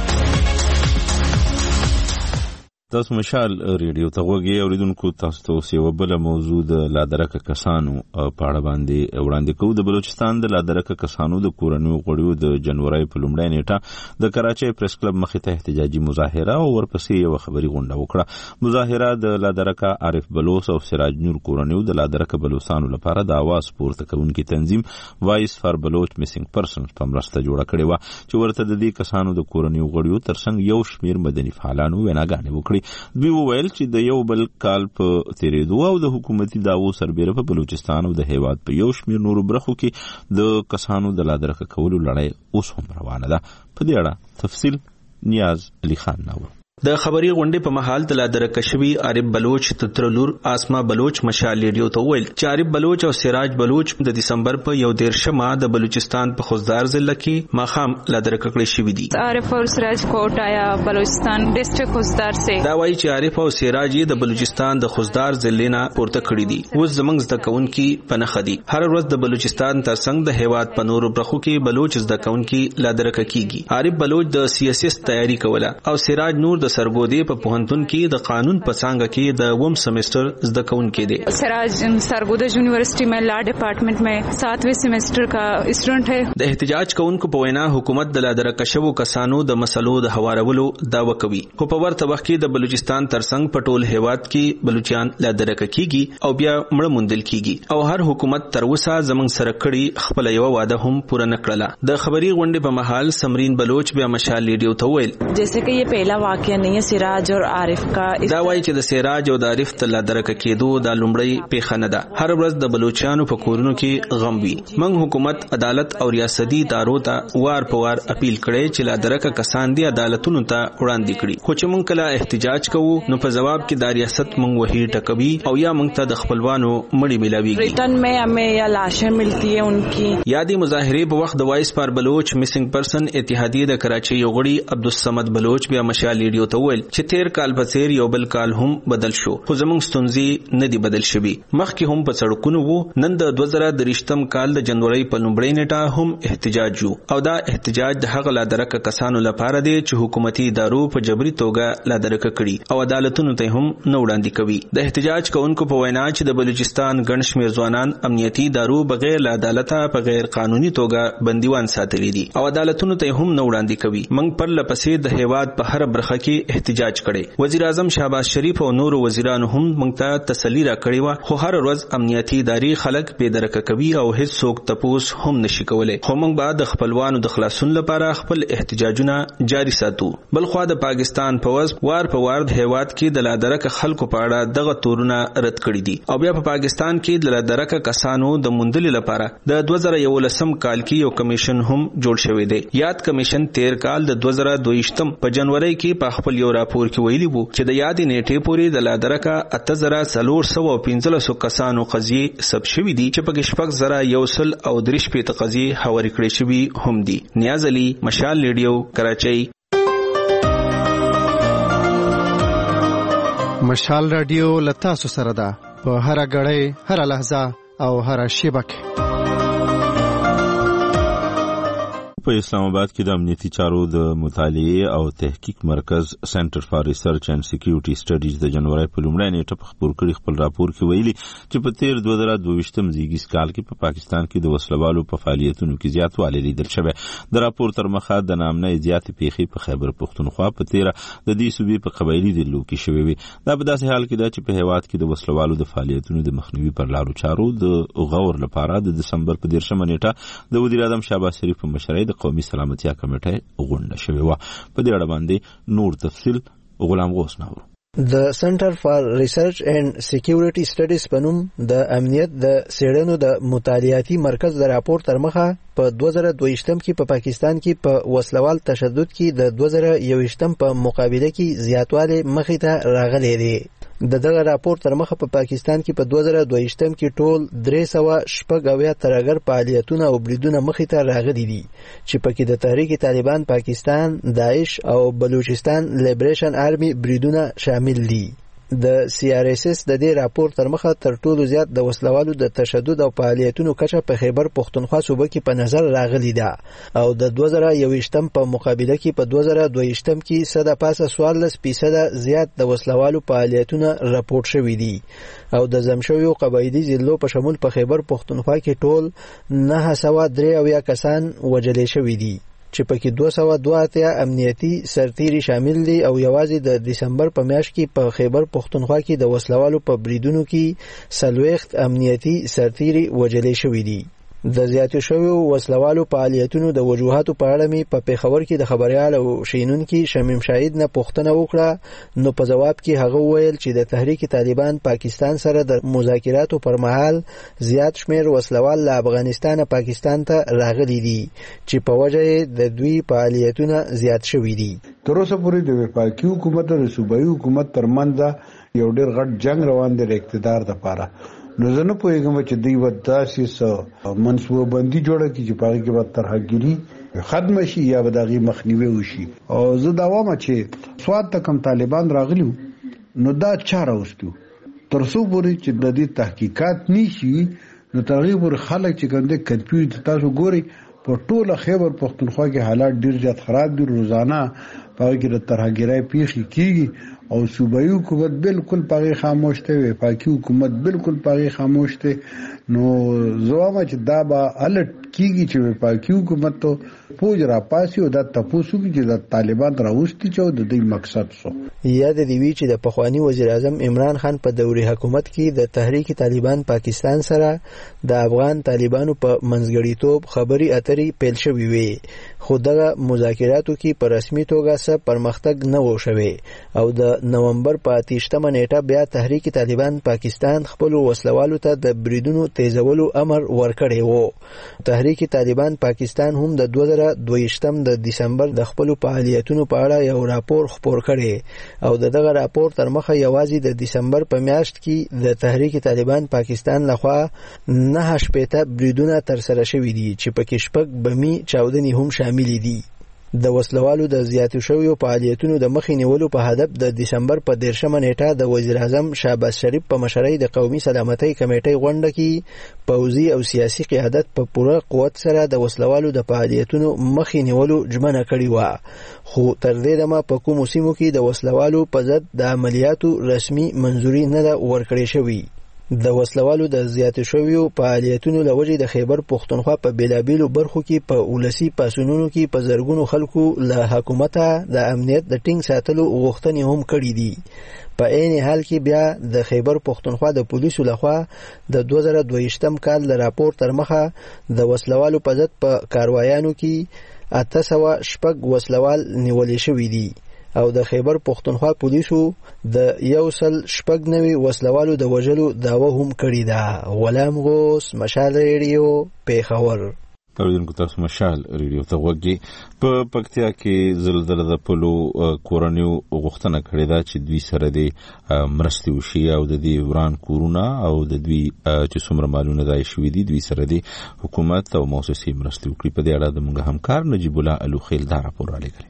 تاسو مشال ریډیو ته غوږی اوریدونکو تاسو ته یو بل موضوع د لادرکه کسانو په اړه باندې وړاندې کوو. د بلوچستان د لادرکه کسانو د کورنیو غړیو د جنوري په لومړۍ نیټه د کراچۍ پریس کلب مخې ته احتجاجي مظاهره او ورپسې یو خبري غونډه وکړه. مظاهره د لادرکه عارف بلوچ او سراج نور کورنیو د لادرکه بلوچستانو لپاره د आवाज پورته کوونکي تنظیم وایس فار بلوچ میسنګ پرسنز په مرسته جوړه کړې و چې ورته د دې کسانو د کورنیو غړیو ترڅنګ یو شمیر مدني فعالانو ویناګانې وکړي. دوی وویل چې د یو بل کال په تیریدو او د حکومتي دعوو سربیره په بلوچستان او د هیواد په یو شمیر نورو برخو کې د کسانو د لادرکه کولو لړۍ اوس هم روانه ده. په دې اړه تفصیل نیاز علي خان ناور. د خبري غونډې په محل د لادرکه شوی عارف بلوچ تترلور آسما بلوچ مشال ریډیو ته ویل چې عارف بلوچ او سراج بلوچ د دسمبر په یو دیرشمه د بلوچستان په خوزدار ضلع کې ماخام لادرکه کړی شوی دي. عارف او سراج کوټ آیا بلوچستان ډیسټریکټ خوزدار سے دا وایي چې عارف او سراج د بلوچستان د خوزدار ضلع نه پورته کړی دي. اوس زمنګ زده کوونکي په نخ دي. هر ورځ د بلوچستان ترڅنګ د هیواد په نورو برخو کې بلوچ زده کوونکي لادرکه کیږي. عارف بلوچ د سیاسي تیاری کوله او سراج نور د سرګودي په پوهنتون کې د قانون په څانګه کې د وم سیمستر زده کوونکی دی. سراج سرگودا یونیورسٹی میں لا ڈپارٹمنٹ میں ساتویں سیمسٹر کا اسٹوڈنٹ ہے. د احتجاج کوونکو په وینا حکومت د لادرکه شوو کسانو د مسلو د هوارولو دعوه کوي. خو په ورته وخت کې د بلوچستان ترڅنګ په ټول هیواد کې بلوچستان لادرکه کیږي او بیا مړ موندل کیږي او هر حکومت تر اوسه زمنګ سره کړي خپل یو وعده هم پوره نه کړله. د خبري غونډې په محل سمرین بلوچ بیا مشال ریډیو ته ویل جیسے کہ یہ پہلا واقعہ نہیں ہے سراج اور عارف کا. دا وایي چې د سراج او د عارف تل لادرکه کېدو د لومړی پیښه نه ده. هر ورځ د بلوچستانو په کورونو کې غم وي. موږ حکومت عدالت او ریاستي ادارو ته وار په وار اپیل کړي چې لادرکه کسان دی عدالتونو ته وړاندې کړي. خو چې موږ کله احتجاج کوو نو په جواب کې د ریاست موږ وਹੀ ټکوي او یا موږ ته د خپلوانو مړی ملاويږي. ریټن میں ہمیں یا لاشیں ملتی ہیں ان کی. یادی مظاهره په وخت د وایس فار بلوچ میسنګ پرسن اتحادیه د کراچۍ یو غړي عبدالصمد بلوچ بیا مشال ریډیو ته ویل چې تیر کال په څیر یو بل کال هم بدل شو خو زموږ ستونزې نه دی بدل شوي. مخکې هم په سړکونو وو. نن د دوه زره درشتم کال د جنوري په لومړۍ نیټه هم احتجاج یو او دا احتجاج د هغه لادرکه کسانو لپاره دی چې حکومتي ادارو په جبري توګه لادرکه کړي او عدالتونو ته هم نه وړاندې کوي. د احتجاج کوونکو په وینا چې د بلوچستان ګڼ شمېر ځوانان امنیتي ادارو بغیر له عدالته په غیر قانوني توګه بندیوان ساتلي دي او عدالتونو ته هم نه وړاندې کوي. موږ پر لپسې د هیواد په هر برخه کې احتجاج کړي. وزیر اعظم شهباز شریف او نور وزیرانو هم موږ ته تسلی را کړې و خو هر ورځ امنیتي ادارې خلک بې درکه کوي او هیڅ څوک تپوس هم نشي کولای. خو موږ به د خپلوانو د خلاصون لپاره خپل احتجاجونه جاری ساتو. بل خو د پاکستان پوز وار په وار د هیواد کې د لادرکه خلکو په اړه دغه تورونه رد کړي دي او بیا په پاکستان کې د لادرکه کسانو د موندلو لپاره د دوه زره یولسم کال کې یو کمیشن هم جوړ شوی دی. یاد کمیشن تیر کال د دوه زره دویشتم په جنوري کې په خپل یو راپور کې ویلي وو چې د یادې نیټې پورې د لادرکه اته زره څلور سوه پنځلس کسانو قضیې ثبت شوي دي چې پکې شپږ زره یو سل او درې شپېته قضیې هوارې کړې شوي هم دي. نیاز علي مشال ریډیو کراچۍ. مشال رادیو لتاسو سره ده په هر غړې هر لحظه او هر شیبه کې. په اسلام آباد کې د امنیتي چارو د مطالعې او تحقیق مرکز سنټر فار ریسرچ اینڈ سکیورټي سټډیز د جنوري په لومړۍ نیټه په خبر کړي خپل راپور کې ویلي چې په تیر دوه زره دوه ویشتم زیږیز کال کې په پاکستان کې د وسلوالو په فعالیتونو کې زیاتوالی لیدل شوی. د راپور تر مخه د نامنه زیاتې پیښې په خیبر پښتونخوا په تیر د دې صوبې په قبایلی ډلو کې شوی وي. دا په داسې حال کې ده چې په هیواد کې د وسلوالو د فعالیتونو د مخنیوي پر لارو چارو د غور لپاره د دسمبر په دیرشمه نیټه د وزیر اعظم شهباز شریف په مشرۍ د قومي سلامتیا کمیټه غونډه شوې وه. په دې اړه باندې نور تفصیل غلام غوث ناورو. د سنټر فار ریسرچ اینڈ سکیورټي سټډیز په نوم د امنیت د څېړنو د مطالعاتي مرکز د راپور تر مخه په دوه زره دوه ویشتم کې په پاکستان کې په وسلوال تشدد کې د دوه زره یو ویشتم په مقابله کې زیاتوالی مخې ته راغلی دی. د دغه راپور تر مخه په پاکستان کې په دوه زره دوه ویشتم کې ټول درې سوه شپږ اویا ترهګر فعالیتونه او بریدونه مخې ته راغلي دي چې پکې د تحریک طالبان پاکستان، داعش او بلوچستان لیبریشن آرمي بریدونه شامل دي. د سی آر ایس ایس د دې راپور تر مخه تر ټولو زیات د وسلوالو د تشدد او فعالیتونو کچه په خیبر پښتونخوا صوبه کې په نظر راغلی ده او د دوه زره یو ویشتم په مقابله کې په دوه زره دوه ویشتم کې صد پاسه څوارلس فیصده زیات د وسلوالو فعالیتونه راپورټ شوي دي او د ضم شویو قبایلي ضلعو په شمول په خیبر پښتونخوا کې ټول نهه سوه درې اویا کسان وژل شوي دي چې پکې دوه سوه دوه اتیا امنیتي سرتیري شامل دي او یوازې د دسمبر په میاشت کې په خیبر پښتونخوا کې د وسلوالو په بریدونو کې څلوېښت امنیتي سرتیري وژل شوي دي. د زیاتو شویو وسلوالو فعالیتونو د وجوهاتو په اړه مې په پیښور کې د خبریال او شینونکي شمیم شاهید نه پوښتنه وکړه نو په ځواب کې هغه وویل چې د تحریک طالبان پاکستان سره د مذاکراتو پر مهال زیات شمیر وسلوال له افغانستان پاکستان ته راغلي دي چې په وجه د دوی فعالیتونه زیات شوي دي. تر اوسه پورې د وفاقي حکومت او صوبایي حکومت ترمنځ یو ډېر غټ جنگ روان دی د اقتدار لپاره. نو زه نه پوهېږم چې دوی به داسې څه منصوبه بندي جوړه کړي چې په هغې کې به ترهګري ختمه شي یا به د هغې مخنیوی وشي. او زه دا وایم چې سوات ته کوم طالبان راغلي نو دا چا راوستي تر څو پورې چې د دې تحقیقات نه شي نو تر هغې پورې خلک چې کوم دی کنفیوز. تاسو ګورئ په ټوله خیبر پښتونخوا کې حالات ډېر زیات خراب دي. روزانه په هغې کې د ترهګرۍ پیښې کېږي او صوبایي حکومت بالکل په هغې خاموش دی، وفاقي حکومت بالکل په هغې خاموش دی. نو زه وایم چې دا به الټ کېږي چې وفاقي حکومت ته پوج راپاسي او دا تپوس وکړي چې د طالبان راوستي چې او د دوی مقصد څه. یاد دې وي چې د پخواني وزیر اعظم عمران خان په دورې حکومت کې د تحریک طالبان پاکستان سره د افغان طالبانو په منځګړیتوب خبرې اترې پیل شوې وې خو دغه مذاکراتو کې په رسمي توګه څه پرمختګ نه و شوی او د نومبر په اتیشتمه نیټه بیا تحریک طالبان پاکستان خپلو وسلوالو ته د بریدونو تیزولو امر ورکړی و. تحریک طالبان پاکستان هم د دوه زره دوه ویشتم د دسمبر د خپلو فعالیتونو په اړه یو راپور خپور کړی او د دغه راپور تر مخه یوازې د دسمبر په میاشت کې د تحریک طالبان پاکستان لخوا نهه شپېته بریدونه ترسره شوي دي چې پکې شپږ بمي چاودنې هم شاملې دي. د وسلوالو د زیاتو شویو فعالیتونو د مخې نیولو په هدف د دسمبر په دیرشمه نیټه د وزیر اعظم شهباز شریف په مشرۍ د قومي سلامتۍ کمیټې غونډه کې پوځي او سیاسي قیادت په پوره قوت سره د وسلوالو د فعالیتونو مخې نیولو ژمنه کړې وه خو تر دې دمه په کومو سیمو کې د وسلوالو په ضد د عملیاتو رسمي منظوري نه ده ورکړې شوې. د وسلوالو د زیاتو شویو فعالیتونو له وجې د خیبر پښتونخوا په بیلابیلو برخو کې په ولسي پاڅونونو کې په زرګونو خلکو له حکومته د امنیت د ټینګ ساتلو غوښتنې هم کړي دي. په عین حال کې بیا د خیبر پښتونخوا د پولیسو لخوا د دوه زره دوه ویشتم کال د راپور تر مخه د وسلوالو په ضد په کاروایانو کې اته سوه شپږ وسلوال نیولې شوي دي او د خیبر پښتونخوا پولیسو د یو سل شپږ نوي وسلوالو د وژلو دعوه هم کړې ده. غلام غوث، مشال ریډیو، پیښور. اوریدونکو تاسو مشال ریډیو ته غوږی. په پکتیا کې زلزلې د پلو کورنیو غوښتنه کړې ده چې دوی سره د مرستې وشي او د دې وران کورونه او د دوی چې څومره مالونه ضایع شوي دي دوی سره د حکومت او موسسې مرستې وکړي. په دې اړه د موږ همکار نجیب الله الوخیل دا راپور رالیږلی.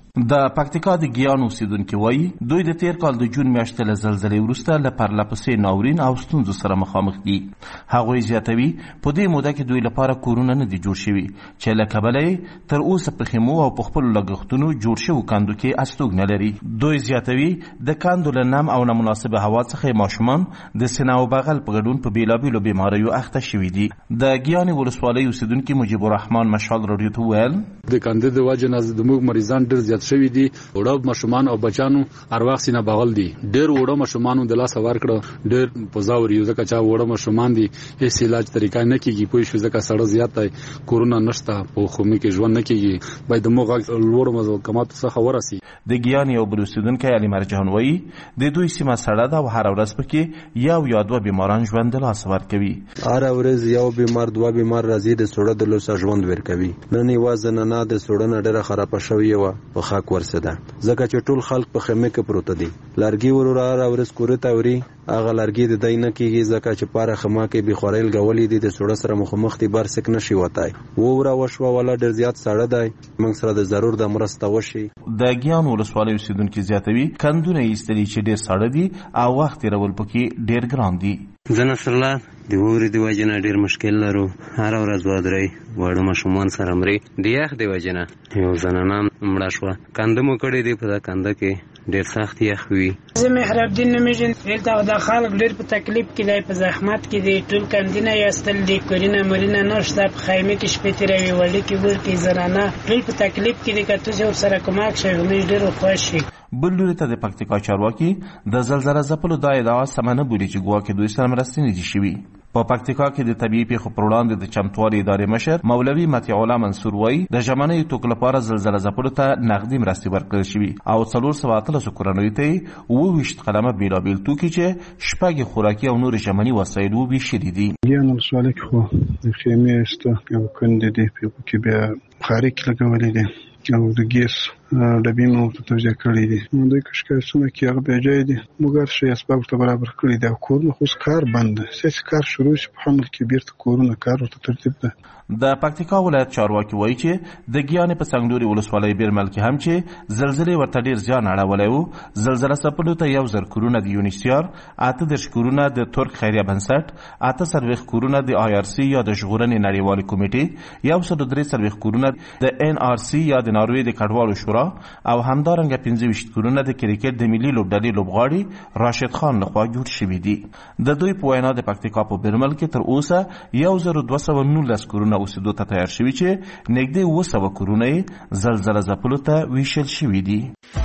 د پکتیکا د ګیان اوسیدونکو وایي دوی د تیر کال د جون میاشتې له زلزلې وروسته له پرلپسې ناورین او ستونزو سره مخامخ دي. هغوی زیاتوي په دې موده کې دوی لپاره کورونه نه دي جوړ شوي چې له کبله یې تر اوسه په خیمو او په خپلو لګښتونو جوړ شوو کندو کې استوګ نه لري. دوی زیاتوي د کندو له نم او نامناسبه هوا څخه ماشومان د سینه او بغل په ګډون په بیلابیلو بیماریو اخته شوي دي. د ګیانې ولسوالۍ اوسیدونکي مجیب الرحمن مشال راډیو ته وویل د کندې د وجې نه زموږ مریضان ډېر زیات شوي دي. وړه ماشومان او بچانو هر وخت سینه بغل دي. ډېر وړه ماشومانو د لاسه ورکړه ډېر په ځاور یو ځکه چې وړه ماشومان دي هیڅ علاج طریقه نه کیږي پوه شو ځکه سړی زیات دی کورونا نشته په خومي کې ژوند نه کیږي باید موږ لوړ محکماتو څخه ورسي. د ګیان یو بل اوسیدونکی علي مرجان وایي د دوی سیمه سړه ده او هر ورځ پکې یو یا دوه بیماران ژوند د لاسه ورکوي. هر ورځ یو بیمار دوه بیمار راځي د سړه د لاسه ژوند ورکوي. نن یوازې نه د سړه نه ډېره خرابه شوې وه په خاک ورسده ځکه چې ټول خلک په خیمه کې پروت دي. لرګي ورور هر ورځ کورې ته وري هغه لرګي د دای نه کېږي ځکه چې پاره خما کې بخارۍ لګولې دي د سړه سره مخامخ دي بار سک نشي وتای ووره وشوه ولا ډېر زیات سړه دی موږ سره د ضرور د مرسته وشي. د ګیان ولسوالۍ اوسیدونکي زیاتوي کندونه ایستلي چې ډېر سړه دي او وخت تېرول پکې ډېر ګران دي. زه نصرالله د وورې د وجې نه ډېر مشکل لرو. هره ورځ دوه درې واړه ماشومان سره مري د یخ د وجې نه یو زنانه مړه شوه. کنده مو کړی دی په دا کنده کې ډېر سخت یخ وي. زه محراب الدین نومیږم. دلته دا خلک ډېر په تکلیف کې دی په زحمت کې دی ټول کندینه یاستل دي کورونه مرینه نشته په خیمه کې شپې تېروي وړکې وړکې زنانه ټول په تکلیف کې دي که تاسو ورسره کومک شئ موږ ډېر خوښ یو. بل لوري ته د پکتیکا چارواکي د زلزله ځپلو دا ادعا سمه نه بولي چې ګواکې دوی سره مرستې نه دي شوي. په پکتیکا کې د طبیعي پیښو پر وړاندې د چمتووالي ادارې مشر مولوي مطیع الله منصور وایي د ژمنیو توکو لپاره زلزله ځپلو ته نغدي مرستې ورکړل شوي او څلور سوه اتلسو کورنیو ته یې اووه ویشت قلمه بېلابېل توکي چې شپږ خوراکي او نور ژمني وسایل وویشلي دي. ګیان ولسوالۍ کې خو د خیمې ایسته یو کندې دي په هغو کې بیا خارق لګولې دي او د ګیس ډبې مو ورته توزیع کړي دي. دوی که شکایتونه کوي هغه بیا جای دي موږ هر شی اسباب ورته برابر کړي دي او کورونه خو اوس کار بند دی. سیاسي کار شروع شي په حمل کې بیرته کورونه کار ورته ترتیب ده. د پکتیکا ولایت چارواکي وایي چې د ګیانې په څنګلوري ولسوالۍ بیرمل کې هم چې زلزلې ورته ډېر زیان اړولی و زلزله ځپلو ته یو زر کورونه د یونیسیار اته دېرش کورونه د ترک خیریه بنسټ اته څلوېښت کورونه د آی آر سی یا د ژغورنې نړیوالې کمیټې یو سل درې څلوېښت کورونه د ان آر سی یا د ناروې د کډوالو شورا او همدارنګه پنځه ویشت کورونه د کرکټ د ملي لوبډلې لوبغاړي راشد خان لخوا جوړ شوي دي. د دوی په وینا د پکتیکا په بیرمل کې تر اوسه یو زر دوه سوه نولس کورونه اوسېدو ته تیار شوي چې نږدې اووه سوه کورونه یې زلزله ځپلو ته ویشل شوي دي.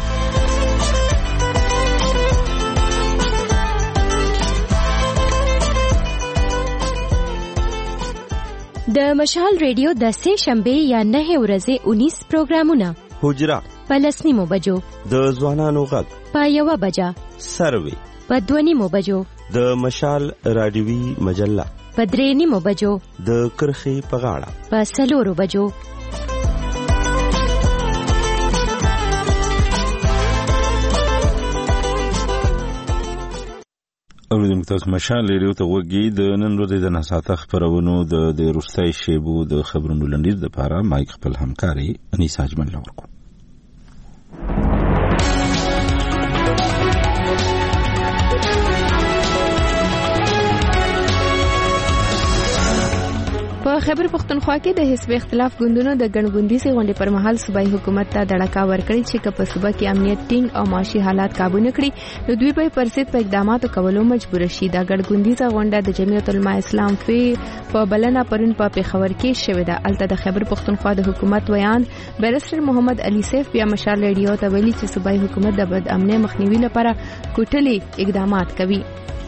د مشال ریډیو د سې شنبې یا نهه ورځې اونیس پروګرامونه حجره په لس نیمو بجو د ځوانانو غږ په یوه بجه سروي په دوه نیمو بجو د مشال راډیوي مجله په درې نیمو بجو د کرخې په غاړه په څلورو بجو اوریدونکو تاسو مشال ریډیو ته وګورئ. د نن ورځې د ناساته خبرونو د د روستای شیبو د خبرونو لنډیز لپاره مایک خپل همکاري انیس اجمل لورکو. په خیبر پختونخوا کې د حزب اختلاف ګوندونو د ګڼګوندي سي غونډې پر مهال صوبایي حکومت ته دړکا ورکړي چې که په صوبه کې امنیت ټینګ او معاشي حالات قابو نه کړي نو دوی به پر ضد په اقداماتو کولو مجبور شي. دا ګڼګوندیزه غونډه د جمعیت العلماء اسلام فی په بلنه پرون په پیښور کې شوې ده. الته د خیبر پختونخوا د حکومت ویان بیرسټر محمد علي سیف بیا مشال ریډیو ته ویلي چې صوبایي حکومت د بد امنۍ مخنیوي لپاره کوټلي اقدامات کوي.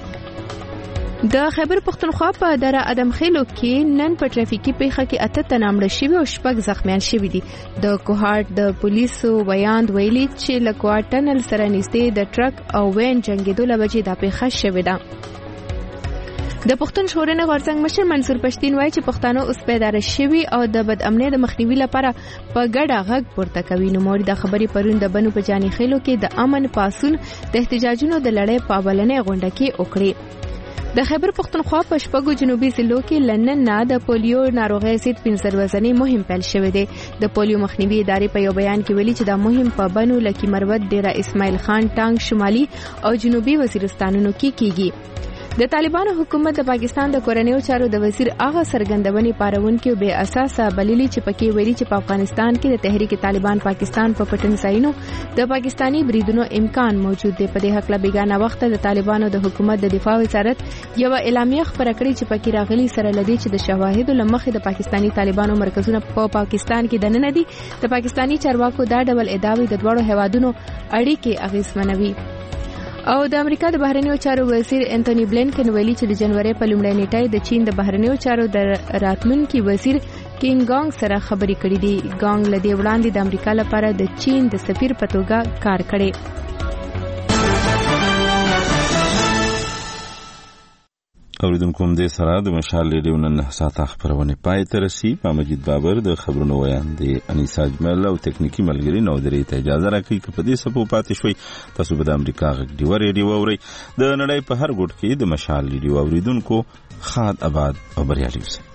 د خیبر پختونخوا په دره ادم خیلو کې نن په ټرافیکي پیښه کې اته تنه مړه شوي او شپږ زخمیان شوي دي. د کوهاټ د پولیسو ویاند ویلي چې له کوهاټ ټنل سره نږدې د ټرک او وین جنګېدو له وجې دا پیښه شوې ده. د پښتون ژغورنې غورځنګ مشر منصور پښتین وایي چې پښتانه اوس بیداره شوي او د بد امنۍ د مخنیوي لپاره په ګډه غږ پورته کوي. نوموړي د خبرې پرون د بنو په جاني خیلو کې د امن پاسون د احتجاجونو د لړۍ په اولنۍ غونډه کې وکړې. د خیبر پختونخوا په شپږو جنوبي ضلعو کې لنن نه د پولیو ناروغۍ ضد پنځه ورځنی مهم پیل شوی دی. د پولیو مخنیوي ادارې په یو بیان کې ویلي چې دا مهم په بنو لکی مروت ډیره اسماعیل خان ټانګ شمالي او جنوبي وزیرستانونو کې کیږي. د طالبانو حکومت د پاکستان د کورنیو چارو د وزیر هغه سرګندونې پارونکو به اساسه بللی چې پکې ویلي چې په افغانستان کې د تحریک طالبان پاکستان په پټن ځایونو د پاکستانی بریدونو امکان موجود دی. په دې حق لا بیگانه وخت د طالبانو د حکومت د دفاع وزارت یو اعلامیه خبره کړې چې پکې راغلي سره لدی چې د شواهد لمخې د پاکستانی طالبانو مرکزونه په پا پاکستان کې دننه دي. د پاکستانی چارواکو دا ډول ادعاوې د دوړو هوادونو اړیکې اغیزمنوي. او د امریکا د بهرنیو چارو وزیر انټونی بلینکن ویلي چې د جنوري په لومړۍ نیټه د چین د بهرنیو چارو د راتلونکي وزیر کینګ ګانګ سره خبرې کړې دي. ګانګ لدی وړاندې د امریکا لپاره د چین د سفیر په توګه کار کړی. اوریدونکو هم دې سره د مشال ریډیو نن ساعته خبرونه پای ته رسي. په مجید بابر د خبرونو ویاندې انیسا اجمل او تکنیکی ملګری نو درې ته اجازه راکړي چې په دې سپو پاتې شوي. تاسو به د امریکا غږ ډیو ریډیو اورئ. د نړۍ په هر ګوټ کې د مشال ریډیو اوریدونکو خاد آباد او بریالي اوسئ.